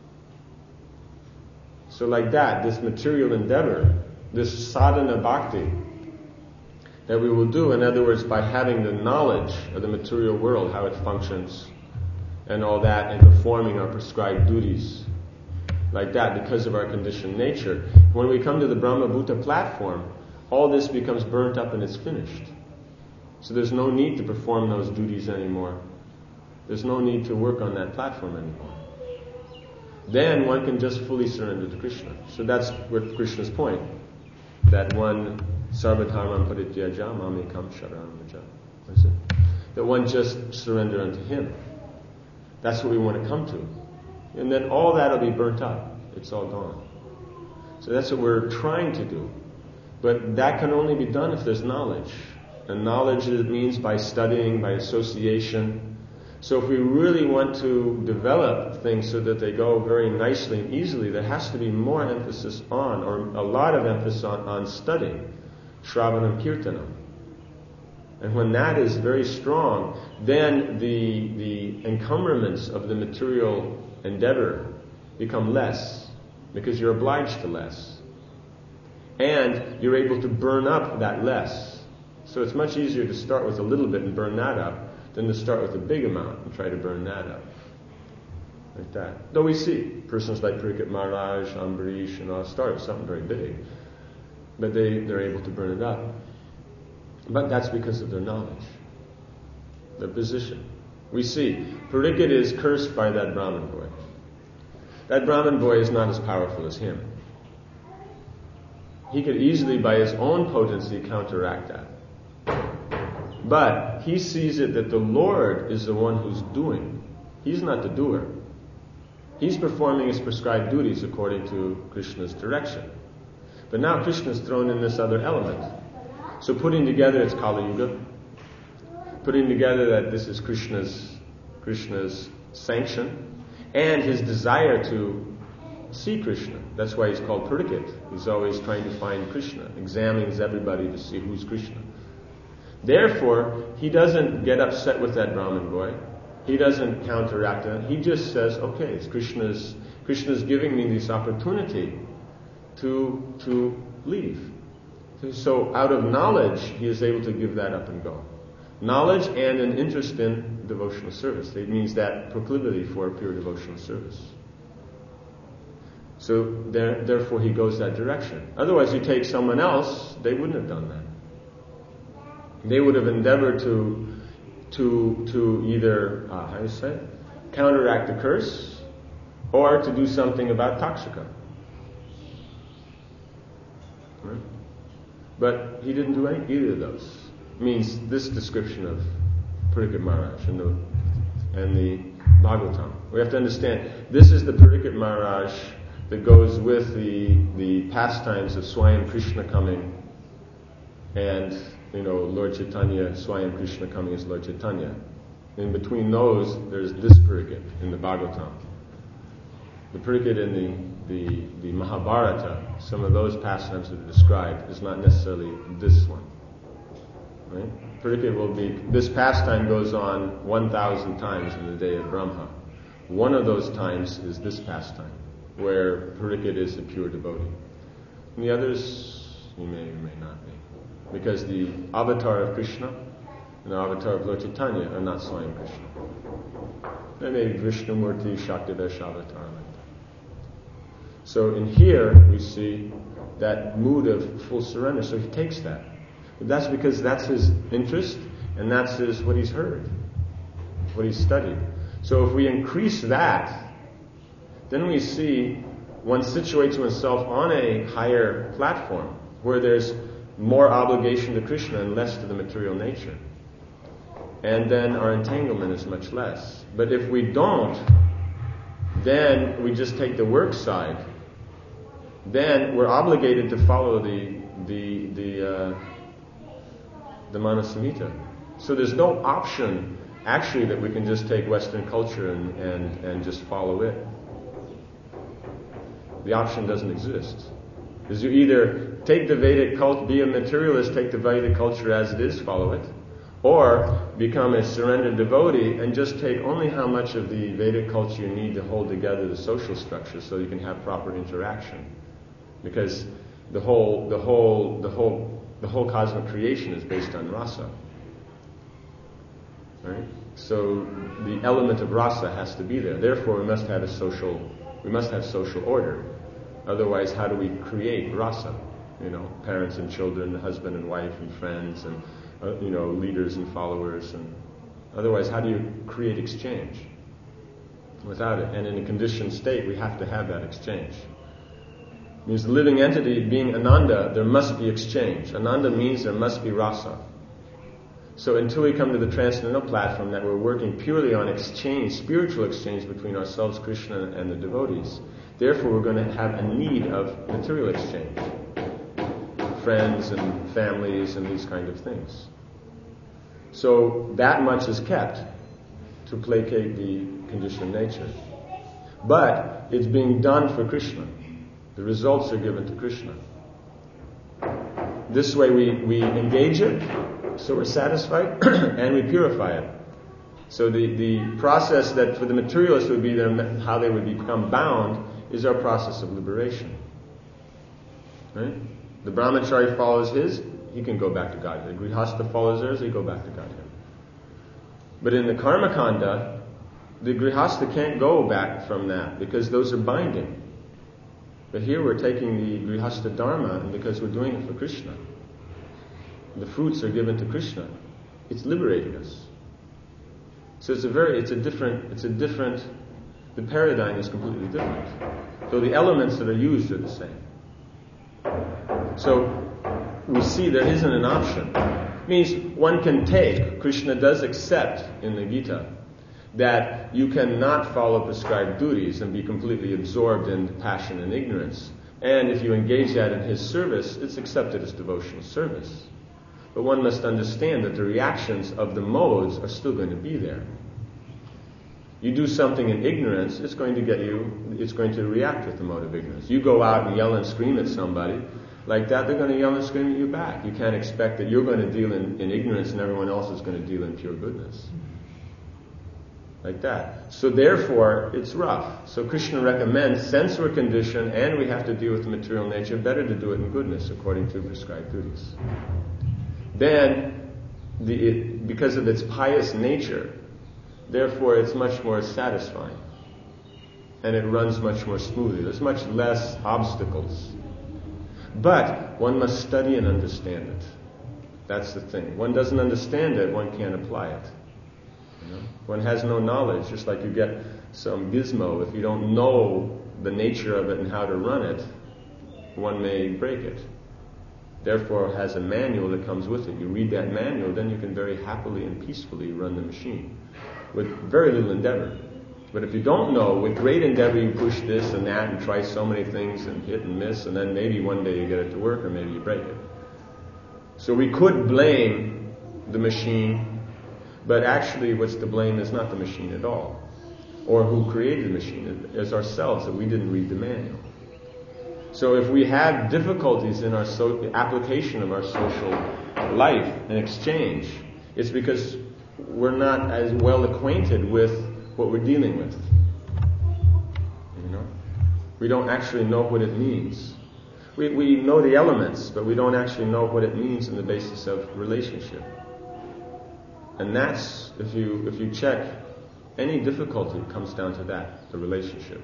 So like that, this material endeavor, this sadhana bhakti that we will do, in other words, by having the knowledge of the material world, how it functions, and all that, and performing our prescribed duties, like that, because of our conditioned nature. When we come to the Brahma Bhuta platform, all this becomes burnt up and it's finished. So there's no need to perform those duties anymore. There's no need to work on that platform anymore. Then one can just fully surrender to Krishna. So that's what Krishna's point. That one, sarvadharmam parityaja mamekam sharanam vraja. That's it. That one just surrender unto Him. That's what we want to come to. And then all that will be burnt up. It's all gone. So that's what we're trying to do. But that can only be done if there's knowledge. And knowledge it means by studying, by association. So if we really want to develop things so that they go very nicely and easily, there has to be more emphasis on, or a lot of emphasis on, on studying, Shravanam Kirtanam. And when that is very strong, then the, the encumberments of the material endeavor become less, because you're obliged to less. And you're able to burn up that less. So it's much easier to start with a little bit and burn that up than to start with a big amount and try to burn that up. Like that. Though we see persons like Parikshit Maharaj, Ambarish, and all start with something very big, but they, they're able to burn it up. But that's because of their knowledge, their position. We see, Parikshit is cursed by that Brahmin boy. That Brahmin boy is not as powerful as him. He could easily, by his own potency, counteract that. But he sees it that the Lord is the one who's doing. He's not the doer. He's performing his prescribed duties according to Krishna's direction. But now Krishna's thrown in this other element. So putting together it's Kali Yuga, putting together that this is Krishna's Krishna's sanction, and his desire to see Krishna. That's why he's called Parikshit. He's always trying to find Krishna, examines everybody to see who's Krishna. Therefore, he doesn't get upset with that Brahmin boy. He doesn't counteract it. He just says, okay, it's Krishna's Krishna's giving me this opportunity to to leave. So out of knowledge, he is able to give that up and go. Knowledge and an interest in devotional service. It means that proclivity for pure devotional service. So there, therefore he goes that direction. Otherwise you take someone else, they wouldn't have done that. They would have endeavored to to to either, uh, how do you say it? counteract the curse, or to do something about Takshaka. Right? But he didn't do any, either of those. Means this description of Parikshit Maharaj and the, and the Bhagavatam. We have to understand, this is the Parikshit Maharaj that goes with the the pastimes of Swayam Krishna coming, and you know Lord Chaitanya, Swayam Krishna coming as Lord Chaitanya. In between those, there's this Parikshit in the Bhagavatam. The Parikshit in the, the the Mahabharata, some of those pastimes that are described, is not necessarily this one. Right? Parikshit will be, this pastime goes on one thousand times in the day of Brahma. One of those times is this pastime, where Parikshit is a pure devotee. And the others, you may or may not be. Because the avatar of Krishna and the avatar of Lord Chaitanya are not Swayam Krishna. They may be Vishnumurti, Shaktivesh avatar. So in here we see that mood of full surrender. So he takes that. But that's because that's his interest and that's his what he's heard, what he's studied. So if we increase that, then we see one situates oneself on a higher platform where there's more obligation to Krishna and less to the material nature. And then our entanglement is much less. But if we don't, then we just take the work side. then we're obligated to follow the the the uh, the Manasamhita. So there's no option actually that we can just take Western culture and, and, and just follow it. The option doesn't exist. Because you either take the Vedic culture, be a materialist, take the Vedic culture as it is, follow it, or become a surrendered devotee and just take only how much of the Vedic culture you need to hold together the social structure so you can have proper interaction. Because the whole, the whole, the whole, the whole cosmic creation is based on rasa. Right? So the element of rasa has to be there. Therefore, we must have a social, we must have social order. Otherwise, how do we create rasa? You know, parents and children, husband and wife, and friends, and uh, you know, leaders and followers. And otherwise, how do you create exchange? Without it, and in a conditioned state, we have to have that exchange. It means the living entity being Ananda, there must be exchange. Ananda means there must be rasa. So until we come to the transcendental platform that we're working purely on exchange, spiritual exchange between ourselves, Krishna, and the devotees, therefore we're going to have a need of material exchange. Friends and families and these kind of things. So that much is kept to placate the conditioned nature. But it's being done for Krishna. The results are given to Krishna. This way we, we engage it, so we're satisfied, and we purify it. So the, the process that for the materialist would be their, how they would become bound is our process of liberation. Right? The brahmachari follows his, he can go back to Godhead. The grihastha follows theirs, they go back to Godhead. But in the karma kanda, the grihastha can't go back from that because those are binding. But here we're taking the grihastha dharma, and because we're doing it for Krishna, the fruits are given to Krishna. It's liberating us. So it's a very, it's a different, it's a different, the paradigm is completely different. So the elements that are used are the same. So we see there isn't an option. It means one can take, Krishna does accept in the Gita, that you cannot follow prescribed duties and be completely absorbed in passion and ignorance. And if you engage that in his service, it's accepted as devotional service. But one must understand that the reactions of the modes are still going to be there. You do something in ignorance, it's going to get you, it's going to react with the mode of ignorance. You go out and yell and scream at somebody, like that, they're going to yell and scream at you back. You can't expect that you're going to deal in, in ignorance and everyone else is going to deal in pure goodness. Like that. So therefore, it's rough. So Krishna recommends, since we're conditioned and we have to deal with the material nature, better to do it in goodness according to prescribed duties. Then, the, it, because of its pious nature, therefore it's much more satisfying. And it runs much more smoothly. There's much less obstacles. But one must study and understand it. That's the thing. One doesn't understand it, one can't apply it. You know? One has no knowledge, just like you get some gizmo. If you don't know the nature of it and how to run it, one may break it. Therefore, it has a manual that comes with it. You read that manual, then you can very happily and peacefully run the machine with very little endeavor. But if you don't know, with great endeavor you push this and that and try so many things and hit and miss, and then maybe one day you get it to work or maybe you break it. So we could blame the machine, but actually what's to blame is not the machine at all. Or who created the machine. It's ourselves that we didn't read the manual. So if we have difficulties in our so- application of our social life and exchange, it's because we're not as well acquainted with what we're dealing with. You know? We don't actually know what it means. We, we know the elements, but we don't actually know what it means in the basis of relationship. And that's, if you if you check, any difficulty comes down to that, the relationship.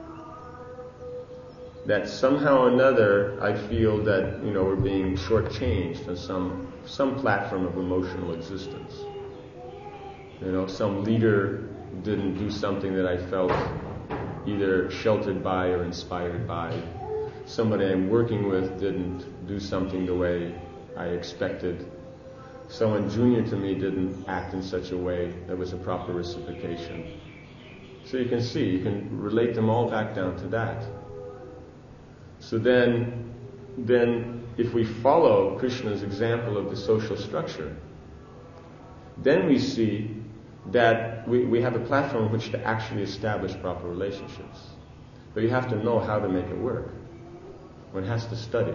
That somehow or another I feel that, you know, we're being shortchanged on some some platform of emotional existence. You know, some leader didn't do something that I felt either sheltered by or inspired by. Somebody I'm working with didn't do something the way I expected. Someone junior to me didn't act in such a way that was a proper reciprocation. So you can see, you can relate them all back down to that. So then, then if we follow Krishna's example of the social structure, then we see that we, we have a platform on which to actually establish proper relationships. But you have to know how to make it work. One has to study.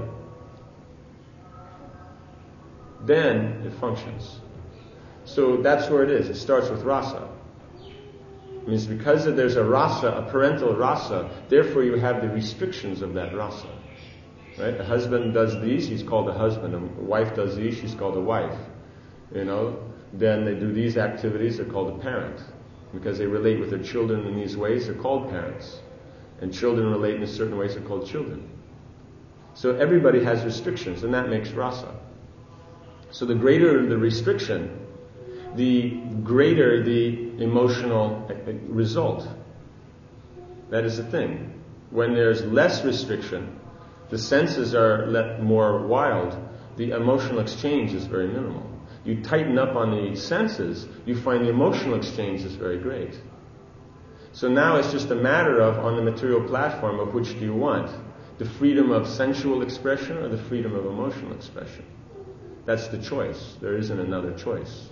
Then it functions. So that's where it is. It starts with rasa. It means because there's a rasa, a parental rasa, therefore you have the restrictions of that rasa. Right? A husband does these, he's called a husband. A wife does these, she's called a wife. You know, then they do these activities, they're called a parent. Because they relate with their children in these ways, they're called parents. And children relate in a certain ways, they're called children. So everybody has restrictions, and that makes rasa. So the greater the restriction, the greater the emotional result. That is the thing. When there's less restriction, the senses are let more wild, the emotional exchange is very minimal. You tighten up on the senses, you find the emotional exchange is very great. So now it's just a matter of, on the material platform, of which do you want? The freedom of sensual expression or the freedom of emotional expression? That's the choice. There isn't another choice.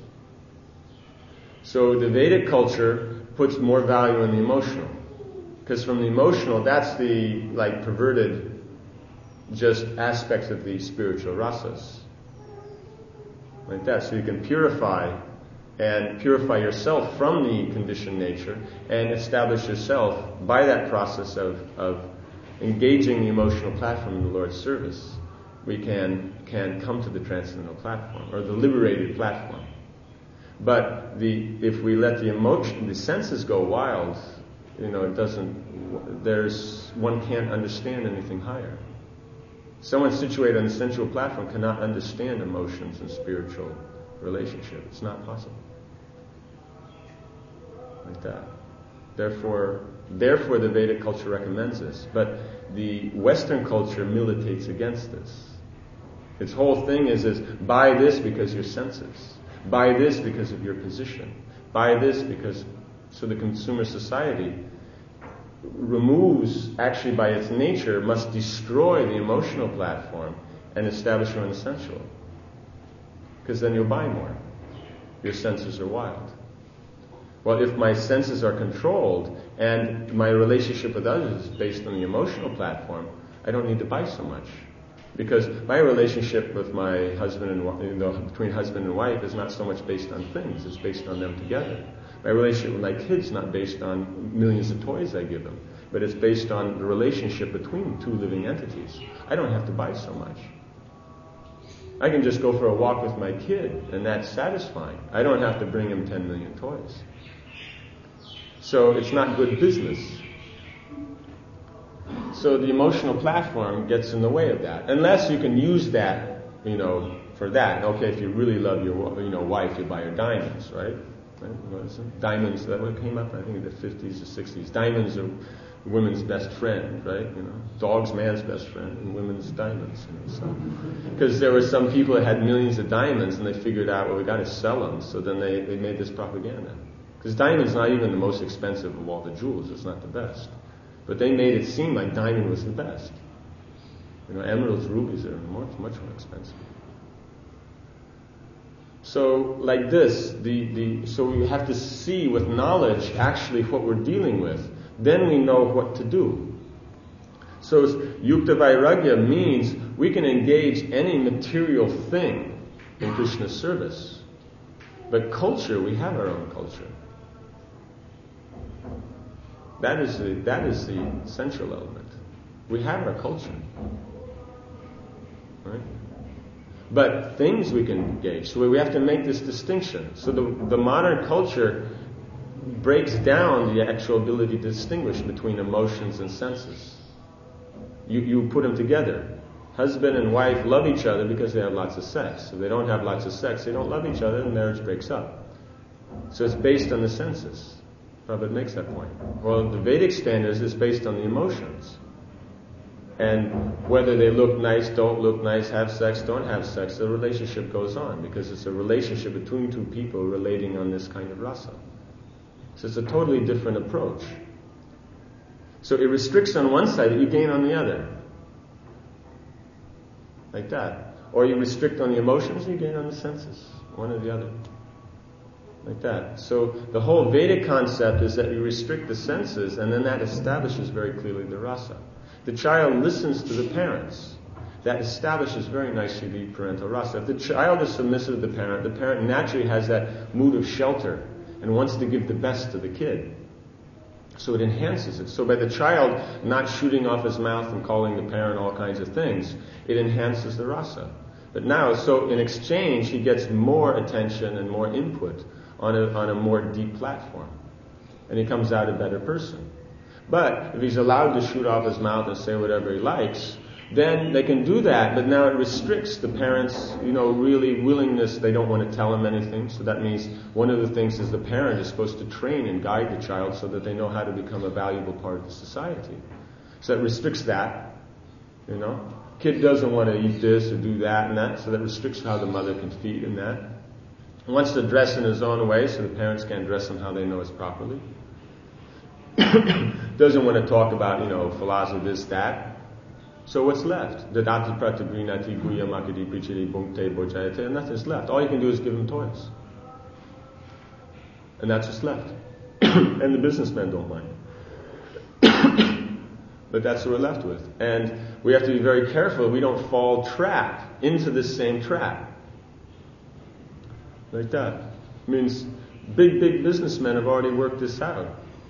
So the Vedic culture puts more value in the emotional. Because from the emotional, that's the like perverted just aspects of the spiritual rasas. Like that. So you can purify and purify yourself from the conditioned nature and establish yourself by that process of, of engaging the emotional platform in the Lord's service. We can can come to the transcendental platform or the liberated platform. But the if we let the emotion, the senses go wild, you know, it doesn't. There's one can't understand anything higher. Someone situated on the sensual platform cannot understand emotions and spiritual relationship. It's not possible. Like that. Therefore, therefore, the Vedic culture recommends this, but the Western culture militates against this. Its whole thing is, is buy this because your senses. Buy this because of your position. Buy this because... So the consumer society removes, actually by its nature, must destroy the emotional platform and establish your own sensual. Because then you'll buy more. Your senses are wild. Well, if my senses are controlled and my relationship with others is based on the emotional platform, I don't need to buy so much. Because my relationship with my husband and you know, between husband and wife is not so much based on things, it's based on them together. My relationship with my kids is not based on millions of toys I give them, but it's based on the relationship between two living entities. I don't have to buy so much. I can just go for a walk with my kid, and that's satisfying. I don't have to bring him ten million toys. So it's not good business. So the emotional platform gets in the way of that. Unless you can use that, you know, for that. Okay, if you really love your, you know, wife, you buy her diamonds, right? right? What is it? Diamonds, that what came up, I think, in the fifties or sixties. Diamonds are women's best friend, right? You know, dog's man's best friend, and women's diamonds. You know, so because there were some people that had millions of diamonds, and they figured out, well, we got to sell them. So then they, they made this propaganda. Because diamond's not even the most expensive of all the jewels. It's not the best. But they made it seem like diamond was the best. You know, emeralds, rubies are much, much more expensive. So, like this, the, the so we have to see with knowledge actually what we're dealing with. Then we know what to do. So, Yukta Vairagya means we can engage any material thing in Krishna's service. But culture, we have our own culture. That is the that is the central element. We have our culture, right? But things we can engage. So we have to make this distinction. So the the modern culture breaks down the actual ability to distinguish between emotions and senses. You you put them together. Husband and wife love each other because they have lots of sex. If they don't have lots of sex, they don't love each other, and marriage breaks up. So it's based on the senses. Prabhupada makes that point. Well, the Vedic standards is based on the emotions. And whether they look nice, don't look nice, have sex, don't have sex, the relationship goes on because it's a relationship between two people relating on this kind of rasa. So it's a totally different approach. So it restricts on one side, but you gain on the other. like that. Or you restrict on the emotions and you gain on the senses, one or the other. Like that. So the whole Vedic concept is that you restrict the senses, and then that establishes very clearly the rasa. The child listens to the parents. That establishes very nicely the parental rasa. If the child is submissive to the parent, the parent naturally has that mood of shelter and wants to give the best to the kid. So it enhances it. So by the child not shooting off his mouth and calling the parent all kinds of things, it enhances the rasa. But now, so in exchange, he gets more attention and more input on a, on a more deep platform. And he comes out a better person. But if he's allowed to shoot off his mouth and say whatever he likes, then they can do that, but now it restricts the parents', you know, really willingness. They don't want to tell him anything. So that means one of the things is the parent is supposed to train and guide the child so that they know how to become a valuable part of the society. So that restricts that, you know. Kid doesn't want to eat this or do that and that, so that restricts how the mother can feed and that. He wants to dress in his own way, so the parents can't dress him how they know is properly. Doesn't want to talk about, you know, philosophy, this, that. So what's left? Dadati pratagrinati guya makadi prichiri bhumte bojayate, and nothing's left. All you can do is give him toys. And that's what's left. And the businessmen don't mind. But that's what we're left with. And we have to be very careful we don't fall trap into this same trap. Like that. It means big, big businessmen have already worked this out.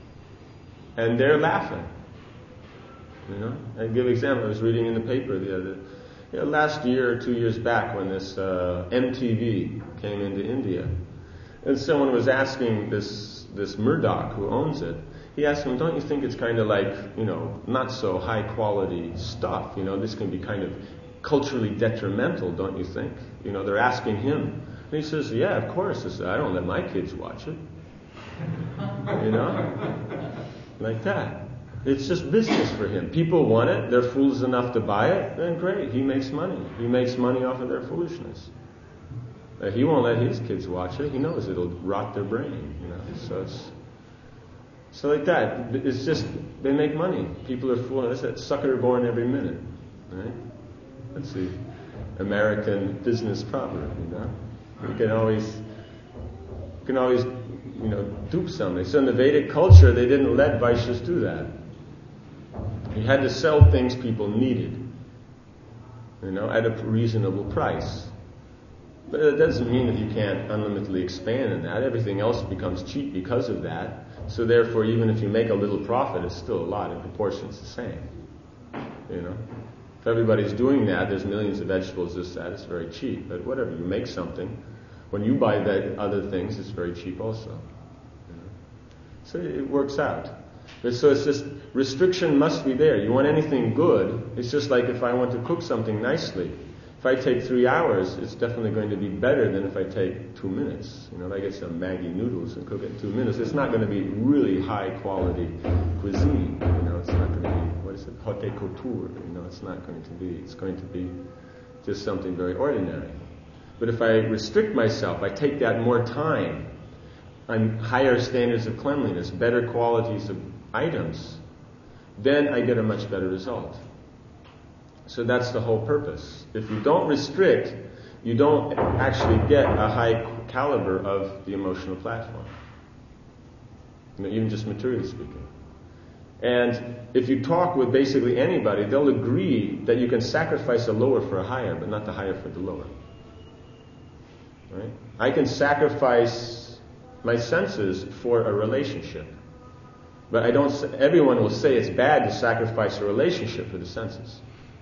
And they're laughing. You know? I give an example. I was reading in the paper the other, you know, last year or two years back when this uh, M T V came into India. And someone was asking this, this Murdoch, who owns it, he asked him, don't you think it's kind of like, you know, not so high quality stuff? You know, this can be kind of culturally detrimental, don't you think? You know, they're asking him. And he says, yeah, of course. He said, I don't let my kids watch it. You know? Like that. It's just business for him. People want it. They're fools enough to buy it. Then great. He makes money. He makes money off of their foolishness. Uh, he won't let his kids watch it. He knows it'll rot their brain. You know. So it's so like that. It's just they make money. People are fooling. That's that sucker born every minute. Right? That's the American business proverb. You know. You can always you can always you know dupe somebody. So in the Vedic culture, they didn't let Vaishyas do that. You had to sell things people needed, you know, at a reasonable price. But it doesn't mean that you can't unlimitedly expand in that. Everything else becomes cheap because of that. So therefore, even if you make a little profit, it's still a lot. In proportion, it's the same. You know, if everybody's doing that, there's millions of vegetables, this, that, it's very cheap. But whatever, you make something. When you buy that other things, it's very cheap also. You know? So it works out. So it's just, restriction must be there. You want anything good, it's just like if I want to cook something nicely. If I take three hours, it's definitely going to be better than if I take two minutes. You know, if I get some Maggi noodles and cook it in two minutes, it's not going to be really high quality cuisine. You know, it's not going to be, what is it, haute couture. You know, it's not going to be, it's going to be just something very ordinary. But if I restrict myself, I take that more time on higher standards of cleanliness, better qualities of items, then I get a much better result. So that's the whole purpose. If you don't restrict, you don't actually get a high caliber of the emotional platform. You know, even just materially speaking. And if you talk with basically anybody, they'll agree that you can sacrifice a lower for a higher, but not the higher for the lower. Right? I can sacrifice my senses for a relationship. But I don't. Everyone will say it's bad to sacrifice a relationship for the senses.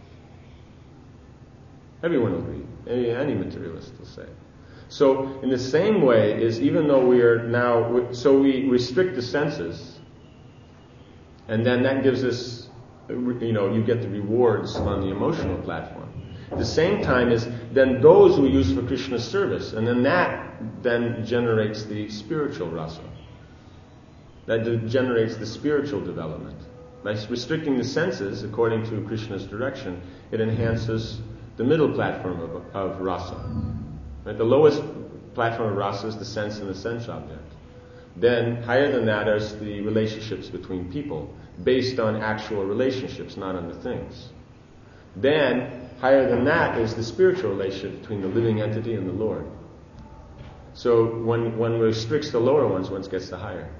Everyone will agree. Any, any materialist will say. So in the same way is even though we are now, so we restrict the senses, and then that gives us, you know, you get the rewards on the emotional platform. At the same time is then those we use for Krishna's service, and then that then generates the spiritual rasa. That generates the spiritual development. By restricting the senses, according to Krishna's direction, it enhances the middle platform of, of rasa. Right? The lowest platform of rasa is the sense and the sense object. Then, higher than that are the relationships between people, based on actual relationships, not on the things. Then, higher than that is the spiritual relationship between the living entity and the Lord. So when one restricts the lower ones, one gets the higher.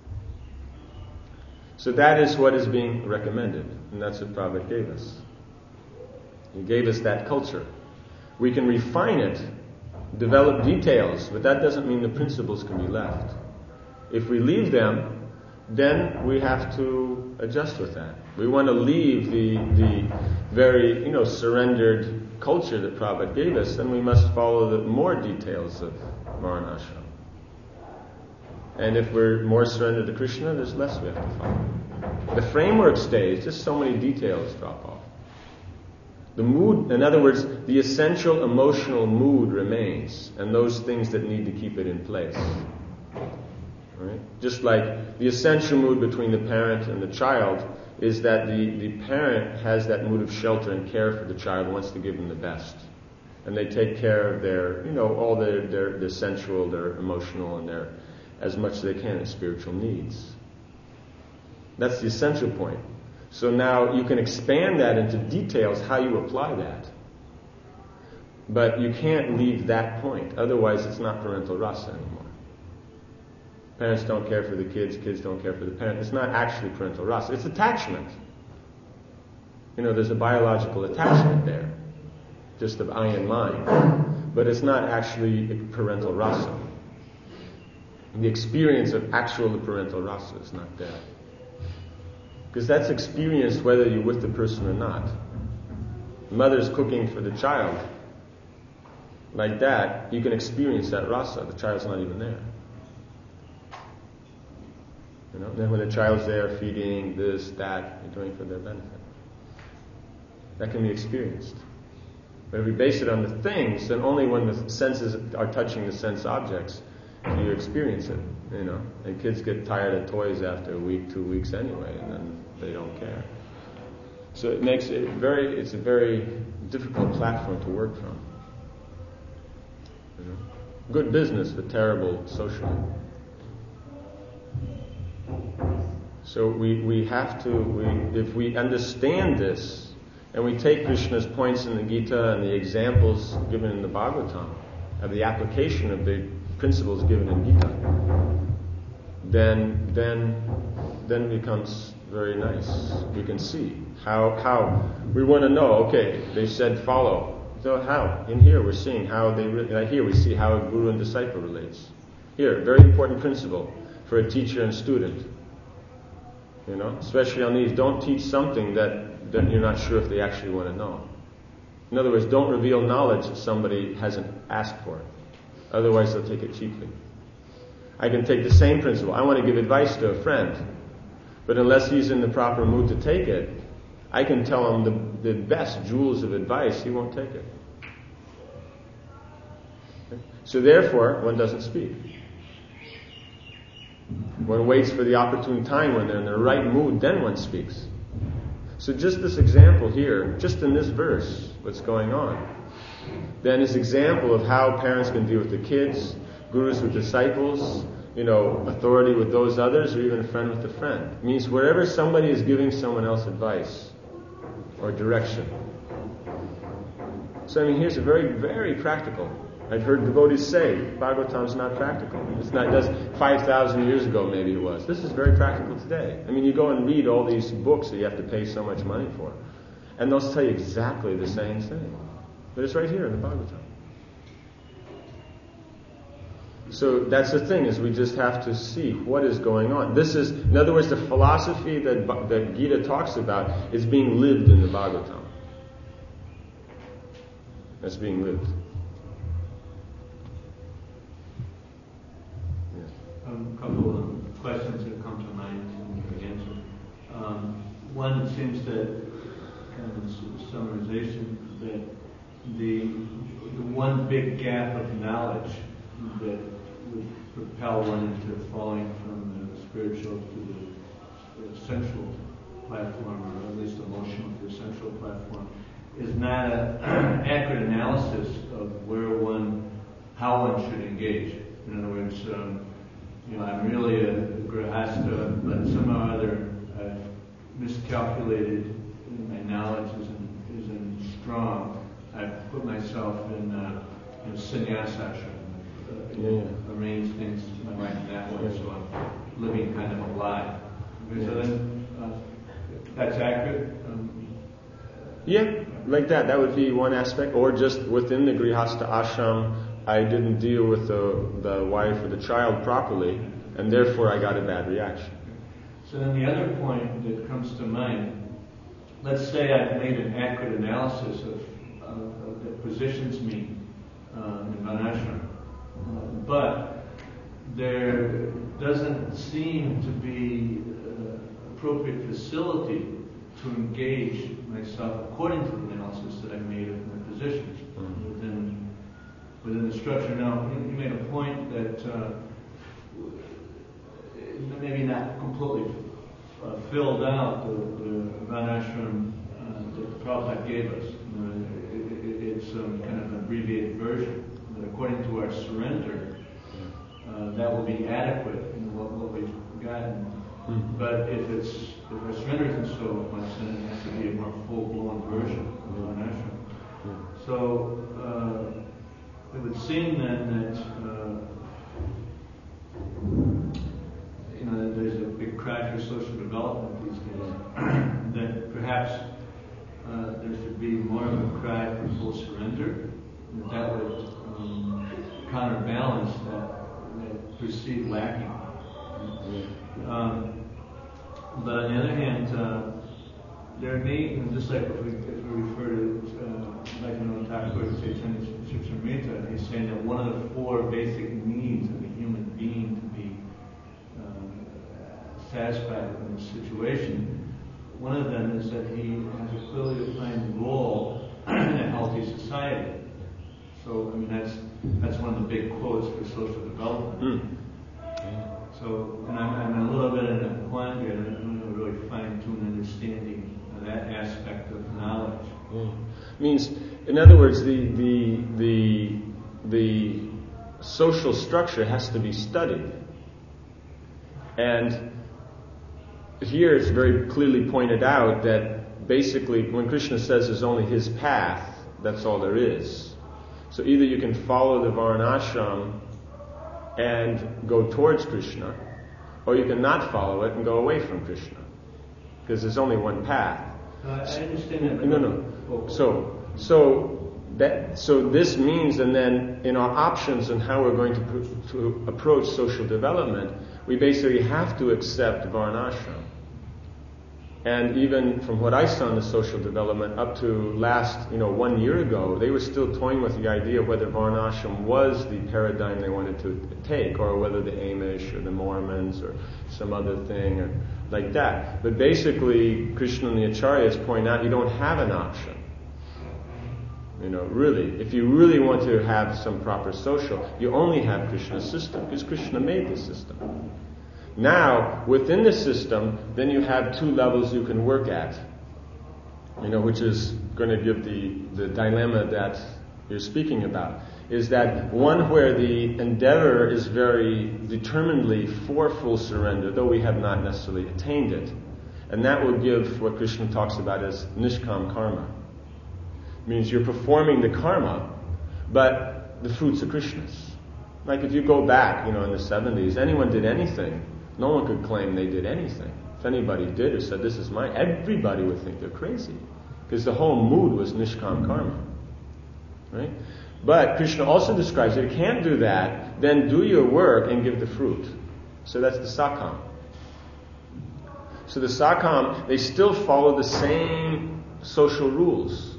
So that is what is being recommended, and that's what Prabhupada gave us. He gave us that culture. We can refine it, develop details, but that doesn't mean the principles can be left. If we leave them, then we have to adjust with that. We want to leave the the very, you know, surrendered culture that Prabhupada gave us, then we must follow the more details of Varnashram. And if we're more surrendered to Krishna, there's less we have to follow. The framework stays, just so many details drop off. The mood, in other words, the essential emotional mood remains, and those things that need to keep it in place. Right? Just like the essential mood between the parent and the child is that the, the parent has that mood of shelter and care for the child, wants to give them the best. And they take care of their, you know, all their, their, their sensual, their emotional, and their, as much as they can, their spiritual needs. That's the essential point. So now you can expand that into details how you apply that. But you can't leave that point. Otherwise it's not parental rasa anymore. Parents don't care for the kids, kids don't care for the parents. It's not actually parental rasa. It's attachment. You know, there's a biological attachment there. Just of eye and mind. But it's not actually parental rasa. The experience of actual parental rasa is not there. Because that's experienced whether you're with the person or not. Mother's cooking for the child. Like that, you can experience that rasa. The child's not even there. You know, then when the child's there feeding, this, that, you're doing it for their benefit. That can be experienced. But if we base it on the things, then only when the senses are touching the sense objects do you experience it. You know, and kids get tired of toys after a week, two weeks anyway, and then they don't care. So it makes it very, it's a very difficult platform to work from. You know? Good business, but terrible socially. So we, we have to, we, if we understand this, and we take Krishna's points in the Gita and the examples given in the Bhagavatam, of the application of the principles given in Gita, then then then it becomes very nice. We can see how how we want to know. Okay, they said follow. So how? In here we're seeing how they. Re- here we see how a guru and disciple relates. Here, very important principle for a teacher and student. You know, especially on these, don't teach something that, that you're not sure if they actually want to know. In other words, don't reveal knowledge that somebody hasn't asked for. Otherwise, they'll take it cheaply. I can take the same principle. I want to give advice to a friend, but unless he's in the proper mood to take it, I can tell him the, the best jewels of advice, he won't take it. Okay? So therefore, one doesn't speak. One waits for the opportune time when they're in the right mood, then one speaks. So just this example here, just in this verse, what's going on, then is example of how parents can deal with the kids, gurus with disciples, you know, authority with those others, or even a friend with a friend. It means wherever somebody is giving someone else advice or direction. So I mean, here's a very, very practical. I've heard devotees say, Bhagavatam's not practical. It's not, does five thousand years ago maybe it was. This is very practical today. I mean, you go and read all these books that you have to pay so much money for, and they'll tell you exactly the same thing. But it's right here in the Bhagavatam. So that's the thing, is we just have to see what is going on. This is, in other words, the philosophy that, that Gita talks about is being lived in the Bhagavatam. That's being lived. A um, couple of questions that come to mind and answer. Um, one seems that, kind of summarization, that the, the one big gap of knowledge that would propel one into falling from the spiritual to the, the sensual platform, or at least emotional to the sensual platform, is not an accurate analysis of where one, how one should engage. In other words, um, you know, I'm really a grihasta, but somehow or other I've miscalculated. My knowledge is in, is in strong, I put myself in, uh, in sannyasa ashram. Uh, Yeah, yeah. Arrange things in my life in that way, so I'm living kind of alive. Okay, so then, uh, that's accurate. Um, Yeah, like that. That would be one aspect. Or just within the Grihastha ashram, I didn't deal with the, the wife or the child properly, and therefore I got a bad reaction. So then the other point that comes to mind, let's say I've made an accurate analysis of, uh, of that positions me uh, in Varnashram, uh, but there doesn't seem to be uh, appropriate facility to engage myself according to the analysis that I made of my positions mm-hmm. within within the structure. Now, you made a point that uh, maybe not completely uh, filled out the, the Varnashram uh, that the Prabhupada gave us. Uh, it, it, it's um, kind of an abbreviated version. That according to our surrender, uh, that will be adequate in what, what we've gotten. Mm-hmm. But if it's if our surrender isn't so much, then it has to be a more full-blown version of Varnashram. Mm-hmm. So uh, it would seem then that uh, you know there's a big cry for social development these days. That perhaps uh, there should be more of a cry for full surrender. That, that would um, counterbalance that, that perceived lacking. Mm-hmm. Um, but on the other hand, uh, there may, and just like if we, if we refer to, uh, like in the Thakur Chaitanya Charitamrita, he's saying that one of the four basic needs of a human being to be uh, satisfied in this situation, one of them is that he has a clearly defined role in a healthy society. So, I mean, that's that's one of the big quotes for social development. Mm. So, and I'm, I'm a little bit in a quandary. I don't know, really fine-tune understanding of that aspect of knowledge. Mm. Means, in other words, the the the the social structure has to be studied, and here it's very clearly pointed out that basically, when Krishna says there's only his path, that's all there is. So either you can follow the Varnashram and go towards Krishna, or you can not follow it and go away from Krishna, because there's only one path. Uh, I understand that. No, no. So, so that, so this means, and then in our options and how we're going to, pr- to approach social development, we basically have to accept Varnashram. And even from what I saw in the social development up to last, you know, one year ago, they were still toying with the idea of whether Varnashram was the paradigm they wanted to take, or whether the Amish or the Mormons or some other thing or like that. But basically, Krishna and the Acharyas point out you don't have an option. You know, really, if you really want to have some proper social, you only have Krishna's system, because Krishna made the system. Now, within the system, then you have two levels you can work at, you know, which is going to give the, the dilemma that you're speaking about, is that one where the endeavor is very determinedly for full surrender, though we have not necessarily attained it. And that will give what Krishna talks about as nishkam karma. It means you're performing the karma, but the fruits are Krishna's. Like if you go back, you know, in the seventies, anyone did anything, no one could claim they did anything. If anybody did or said, this is mine, everybody would think they're crazy. Because the whole mood was nishkam karma. Right? But Krishna also describes that if you can't do that, then do your work and give the fruit. So that's the sakam. So the sakam, they still follow the same social rules.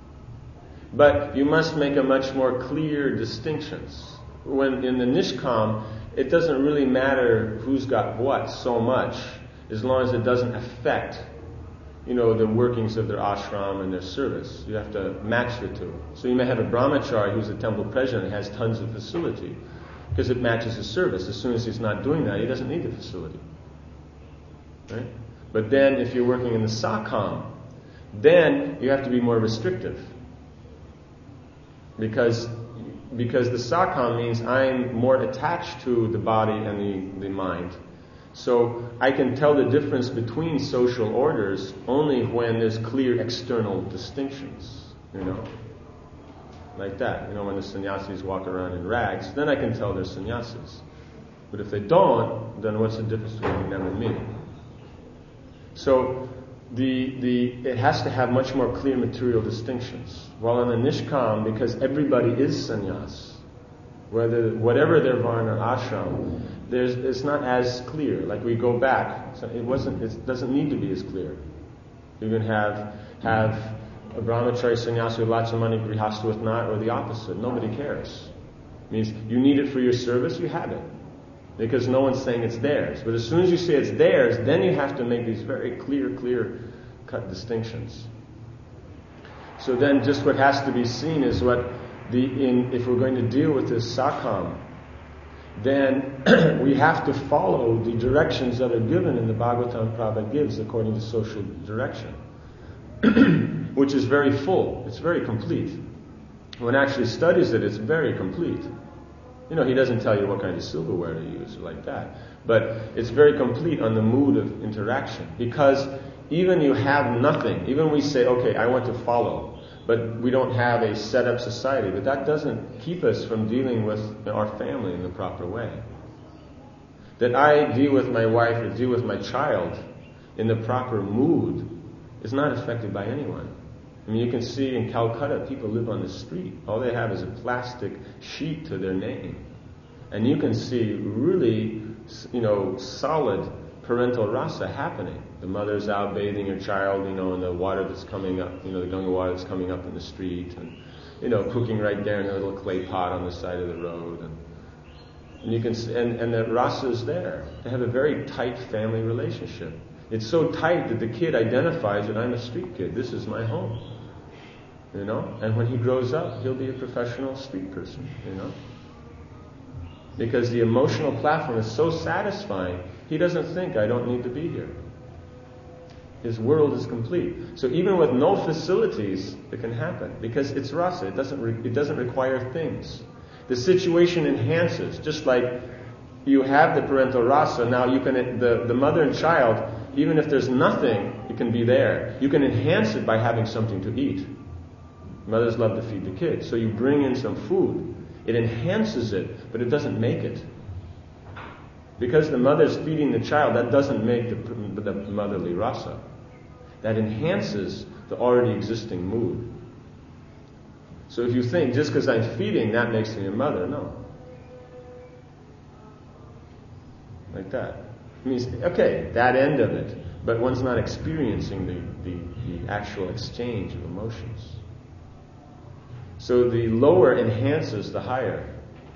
But you must make a much more clear distinctions. When in the nishkam, it doesn't really matter who's got what so much, as long as it doesn't affect, you know, the workings of their ashram and their service. You have to match the two. So you may have a brahmachari who's a temple president and has tons of facility, because it matches his service. As soon as he's not doing that, he doesn't need the facility. Right? But then if you're working in the sakam, then you have to be more restrictive. Because Because the sakam means I'm more attached to the body and the, the mind. So I can tell the difference between social orders only when there's clear external distinctions. You know? Like that. You know, when the sannyasis walk around in rags, then I can tell they're sannyasis. But if they don't, then what's the difference between them and me? So, the the it has to have much more clear material distinctions. While in the Nishkam, because everybody is sannyas, whether whatever their varna or ashram, there's it's not as clear. Like we go back, so it wasn't. It doesn't need to be as clear. You can have have a brahmachari sannyasi with lots of money, grihastha with not, or the opposite. Nobody cares. It means you need it for your service, you have it. Because no one's saying it's theirs. But as soon as you say it's theirs, then you have to make these very clear, clear cut distinctions. So then just what has to be seen is what the in if we're going to deal with this sakam, then we have to follow the directions that are given in the Bhagavatam Prabhupada gives according to social direction. Which is very full. It's very complete. When one actually studies it, it's very complete. You know, he doesn't tell you what kind of silverware to use or like that. But it's very complete on the mood of interaction. Because even you have nothing, even we say, okay, I want to follow, but we don't have a set up society, but that doesn't keep us from dealing with our family in the proper way. That I deal with my wife or deal with my child in the proper mood is not affected by anyone. I mean, you can see in Calcutta, people live on the street. All they have is a plastic sheet to their name. And you can see really, you know, solid parental rasa happening. The mother's out bathing her child, you know, in the water that's coming up, you know, the Ganga water that's coming up in the street. And, you know, cooking right there in a little clay pot on the side of the road. And, and you can see, and, and the rasa is there. They have a very tight family relationship. It's so tight that the kid identifies that I'm a street kid. This is my home. You know? And when he grows up, he'll be a professional street person, you know? Because the emotional platform is so satisfying, he doesn't think, I don't need to be here. His world is complete. So even with no facilities, it can happen. Because it's rasa. It doesn't, re- it doesn't require things. The situation enhances. Just like you have the parental rasa, now you can, the, the mother and child, even if there's nothing, it can be there. You can enhance it by having something to eat. Mothers love to feed the kids. So you bring in some food. It enhances it, but it doesn't make it. Because the mother's feeding the child, that doesn't make the, the motherly rasa. That enhances the already existing mood. So if you think, just because I'm feeding, that makes me a mother, no. Like that. It means, okay, that end of it, but one's not experiencing the, the, the actual exchange of emotions. So the lower enhances the higher.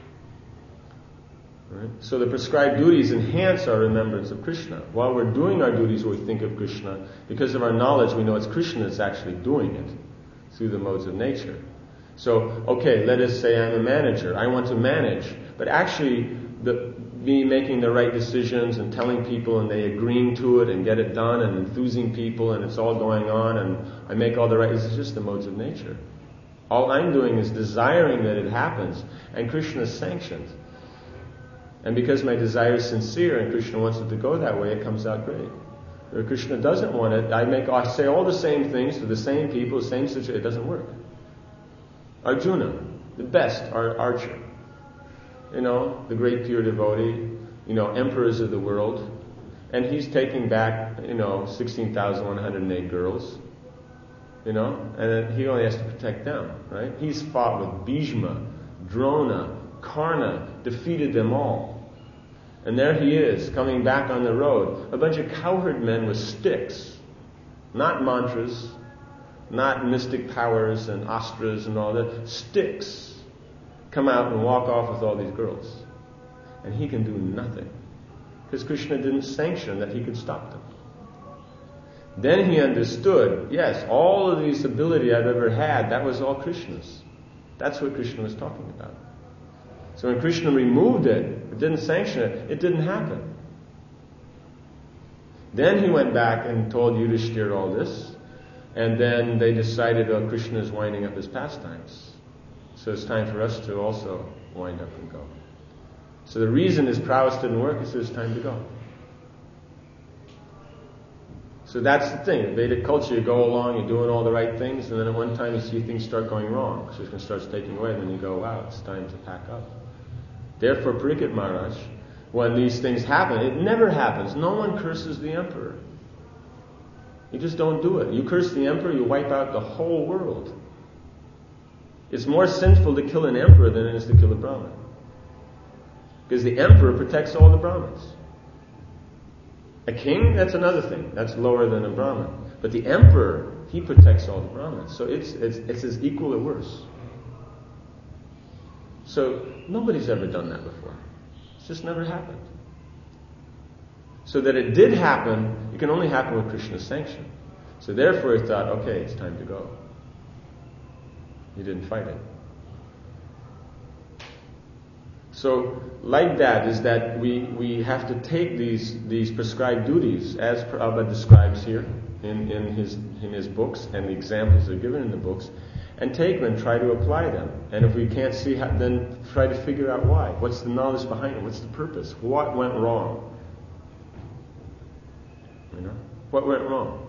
Right? So the prescribed duties enhance our remembrance of Krishna. While we're doing our duties, we think of Krishna. Because of our knowledge, we know it's Krishna that's actually doing it through the modes of nature. So, okay, let us say I'm a manager. I want to manage. But actually, the, me making the right decisions and telling people and they agreeing to it and get it done and enthusing people and it's all going on and I make all the right... It's just the modes of nature. All I'm doing is desiring that it happens, and Krishna is sanctioned. And because my desire is sincere and Krishna wants it to go that way, it comes out great. Or Krishna doesn't want it, I make I say all the same things to the same people, the same situation, it doesn't work. Arjuna, the best our archer. You know, the great pure devotee, you know, emperors of the world. And he's taking back, you know, sixteen thousand one hundred eight girls. You know, and he only has to protect them, right? He's fought with Bhishma, Drona, Karna, defeated them all. And there he is, coming back on the road. A bunch of cowherd men with sticks. Not mantras, not mystic powers and astras and all that. Sticks come out and walk off with all these girls. And he can do nothing. Because Krishna didn't sanction that he could stop them. Then he understood, yes, all of this ability I've ever had, that was all Krishna's. That's what Krishna was talking about. So when Krishna removed it, it didn't sanction it, it didn't happen. Then he went back and told Yudhishthira all this, and then they decided, oh, Krishna is winding up his pastimes. So it's time for us to also wind up and go. So the reason his prowess didn't work is it's time to go. So that's the thing. In Vedic culture, you go along, you're doing all the right things, and then at one time you see things start going wrong. Krishna starts taking away, and then you go, wow, it's time to pack up. Therefore, Parikshit Maharaj, when these things happen, it never happens. No one curses the emperor. You just don't do it. You curse the emperor, you wipe out the whole world. It's more sinful to kill an emperor than it is to kill a Brahmin. Because the emperor protects all the Brahmins. A king, that's another thing. That's lower than a Brahmin. But the emperor, he protects all the Brahmins. So it's it's it's as equal or worse. So nobody's ever done that before. It's just never happened. So that it did happen, it can only happen with Krishna's sanction. So therefore he thought, okay, it's time to go. He didn't fight it. So, like that is that we, we have to take these these prescribed duties, as Prabhupada describes here in, in his in his books, and the examples are given in the books, and take them and try to apply them. And if we can't see how, then try to figure out why. What's the knowledge behind it? What's the purpose? What went wrong? You know, what went wrong?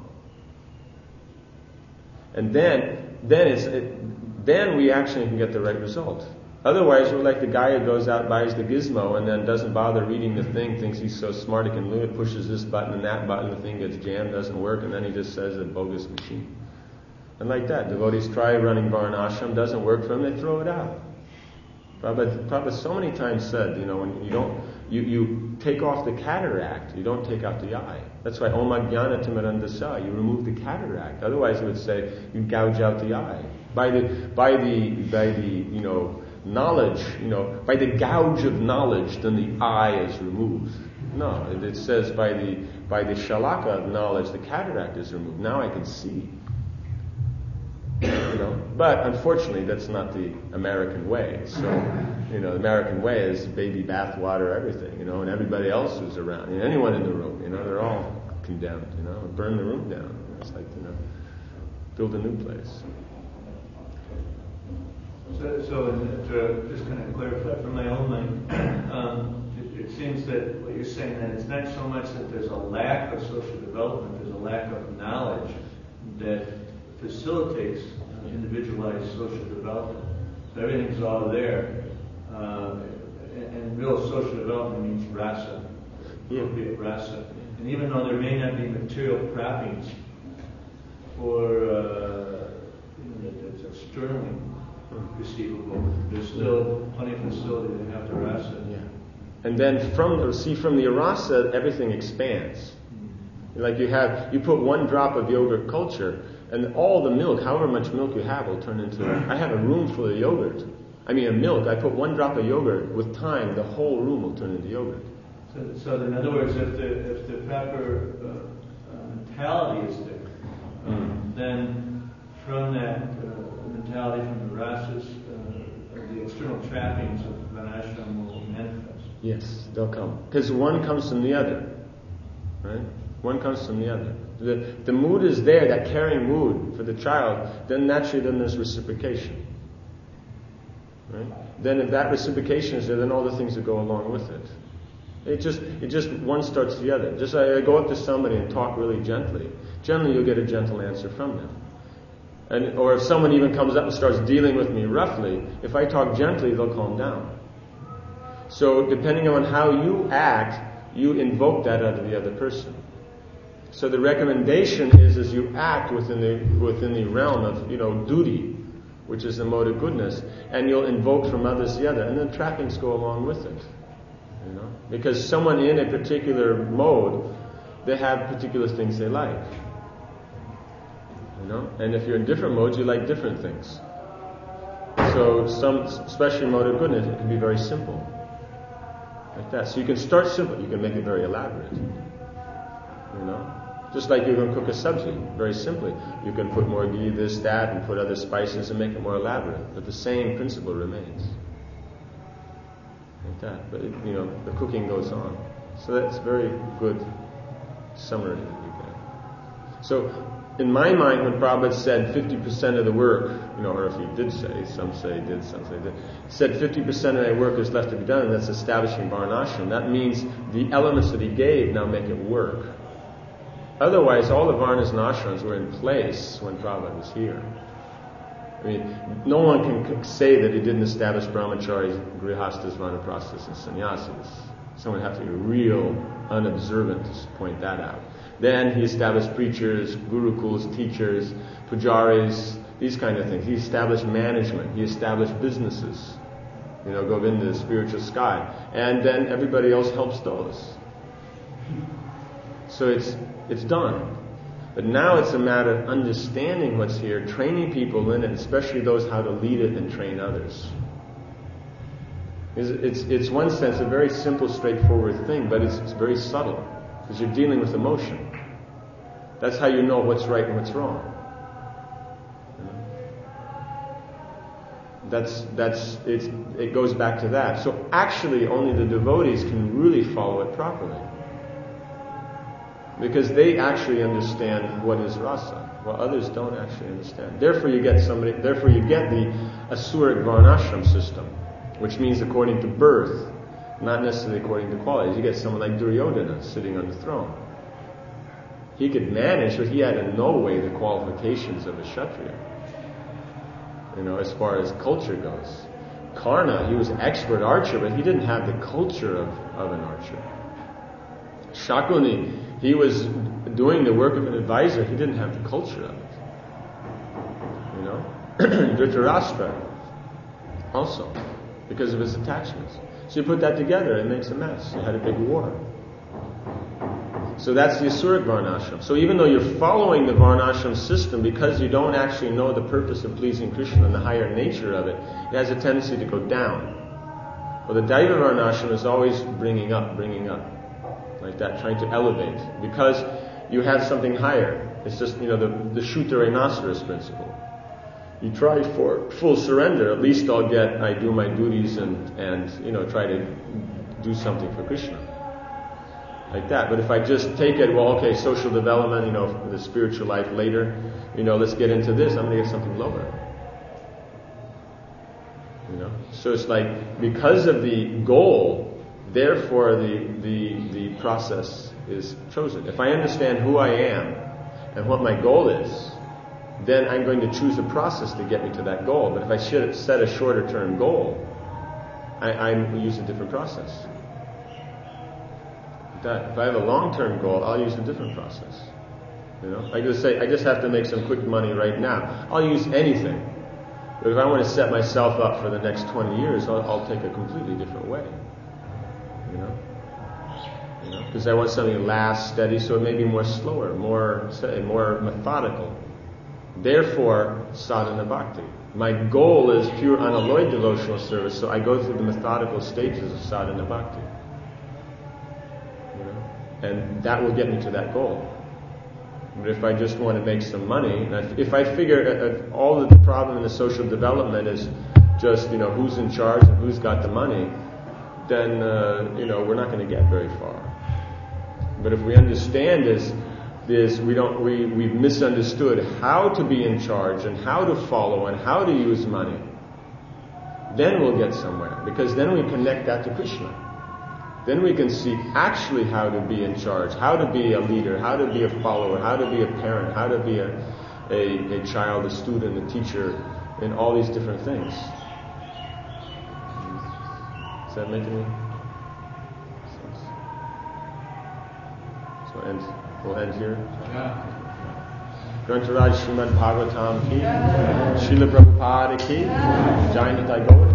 And then then it's it, then we actually can get the right result. Otherwise, we're like the guy who goes out, buys the gizmo, and then doesn't bother reading the thing, thinks he's so smart he can do it, pushes this button and that button, the thing gets jammed, doesn't work, and then he just says a bogus machine. And like that, devotees try running Varnashram, doesn't work for them, they throw it out. Prabhupada, Prabhupada so many times said, you know, when you don't, you, you take off the cataract, you don't take out the eye. That's why Om Ajnana Timirandasa, you remove the cataract. Otherwise it would say you gouge out the eye. By the, by the, by the, you know, knowledge, you know, by the gouge of knowledge, then the eye is removed. No, it, it says by the by the shalaka of knowledge, the cataract is removed. Now I can see. You know, but unfortunately, that's not the American way. So, you know, the American way is baby bath water, everything. You know, and everybody else who's around, you know, anyone in the room, you know, they're all condemned. You know, burn the room down. It's like, you know, build a new place. So, so to just kind of clarify from my own mind, um, it, it seems that what you're saying that it's not so much that there's a lack of social development, there's a lack of knowledge that facilitates uh, individualized social development. So everything's all there, uh, and, and real social development means rasa, appropriate rasa. And even though there may not be material trappings for uh, you know, that's externally receivable, there's still plenty of facility to have the rasa. Yeah. And then from see from the rasa, everything expands. Mm-hmm. Like you have, you put one drop of yogurt culture, and all the milk, however much milk you have, will turn into. I have a room full of yogurt. I mean, a milk. I put one drop of yogurt. With time, the whole room will turn into yogurt. So, so in other words, if the if the proper uh, uh, mentality is there, um, mm. then from that. Uh, mentality from the rasas, uh, the external trappings of Varnashram will manifest. Yes, they'll come. Because one comes from the other. Right? One comes from the other. The, the mood is there, that caring mood for the child, then naturally then there's reciprocation. Right? Then if that reciprocation is there, then all the things that go along with it. It just, it just one starts the other. Just I, I go up to somebody and talk really gently. Generally you'll get a gentle answer from them. And, or if someone even comes up and starts dealing with me roughly, if I talk gently, they'll calm down. So depending on how you act, you invoke that out of the other person. So the recommendation is, as you act within the within the realm of, you know, duty, which is the mode of goodness, and you'll invoke from others the other, and then trappings go along with it. You know, because someone in a particular mode, they have particular things they like. You know? And if you're in different modes, you like different things. So some, especially mode of goodness, it can be very simple. Like that. So you can start simple, you can make it very elaborate. You know? Just like you can cook a sabzi, very simply. You can put more ghee, this, that, and put other spices and make it more elaborate. But the same principle remains. Like that. But it, you know, the cooking goes on. So that's a very good summary that you get. So in my mind, when Prabhupada said fifty percent of the work, you know, or if he did say, some say he did, some say he did, said fifty percent of the work is left to be done, and that's establishing Varnashram. That means the elements that he gave now make it work. Otherwise, all the Varnas and ashrams were in place when Prabhupada was here. I mean, no one can say that he didn't establish brahmacharis, grihastas, vanaprasthas, and sannyasis. Someone would have to be real unobservant to point that out. Then he established preachers, gurukuls, teachers, pujaris, these kind of things. He established management. He established businesses. You know, Govinda, the spiritual sky. And then everybody else helps those. So it's it's done. But now it's a matter of understanding what's here, training people in it, especially those how to lead it and train others. It's, it's, it's one sense a very simple, straightforward thing, but it's, it's very subtle, because you're dealing with emotion. That's how you know what's right and what's wrong. You know? That's, that's, it's, it goes back to that. So actually only the devotees can really follow it properly. Because they actually understand what is rasa, while others don't actually understand. Therefore you get somebody, therefore you get the Asuric Varnashram system, which means according to birth, not necessarily according to qualities. You get someone like Duryodhana sitting on the throne. He could manage, but he had in no way the qualifications of a Kshatriya. You know, as far as culture goes. Karna, he was an expert archer, but he didn't have the culture of, of an archer. Shakuni, he was doing the work of an advisor, he didn't have the culture of it. You know? Dhritarashtra, also, because of his attachments. So you put that together, it makes a mess. You had a big war. So that's the Asuric Varnashram. So even though you're following the Varnashram system, because you don't actually know the purpose of pleasing Krishna and the higher nature of it, it has a tendency to go down. Well, the Daiva Varnashram is always bringing up, bringing up. Like that, trying to elevate. Because you have something higher. It's just, you know, the, the Shuddha Rhinoceros principle. You try for full surrender, at least I'll get, I do my duties and, and, you know, try to do something for Krishna. Like that. But if I just take it, well, okay, social development, you know, the spiritual life later, you know, let's get into this, I'm going to get something lower. You know? So it's like, because of the goal, therefore, the, the the process is chosen. If I understand who I am and what my goal is, then I'm going to choose a process to get me to that goal. But if I should set a shorter term goal, I, I use a different process. That, if I have a long term goal, I'll use a different process. You know, I just say I just have to make some quick money right now. I'll use anything. But if I want to set myself up for the next twenty years, I'll, I'll take a completely different way. You know, you know, because I want something to last steady, so it may be more slower, more more methodical. Therefore, sadhana bhakti. My goal is pure unalloyed devotional service, so I go through the methodical stages of sadhana bhakti. You know, and that will get me to that goal. But if I just want to make some money, and if, if I figure uh, all of the problem in the social development is just, you know, who's in charge and who's got the money, then, uh, you know, we're not going to get very far. But if we understand this, this we don't, we, we've misunderstood how to be in charge and how to follow and how to use money, then we'll get somewhere. Because then we connect that to Krishna. Then we can see actually how to be in charge, how to be a leader, how to be a follower, how to be a parent, how to be a, a, a child, a student, a teacher, and all these different things. Does that make any sense? So end, we'll end here. Grantaraj Srimad Bhagavatam ki, Srila Prabhupada ki, Jai Nitai Gaur.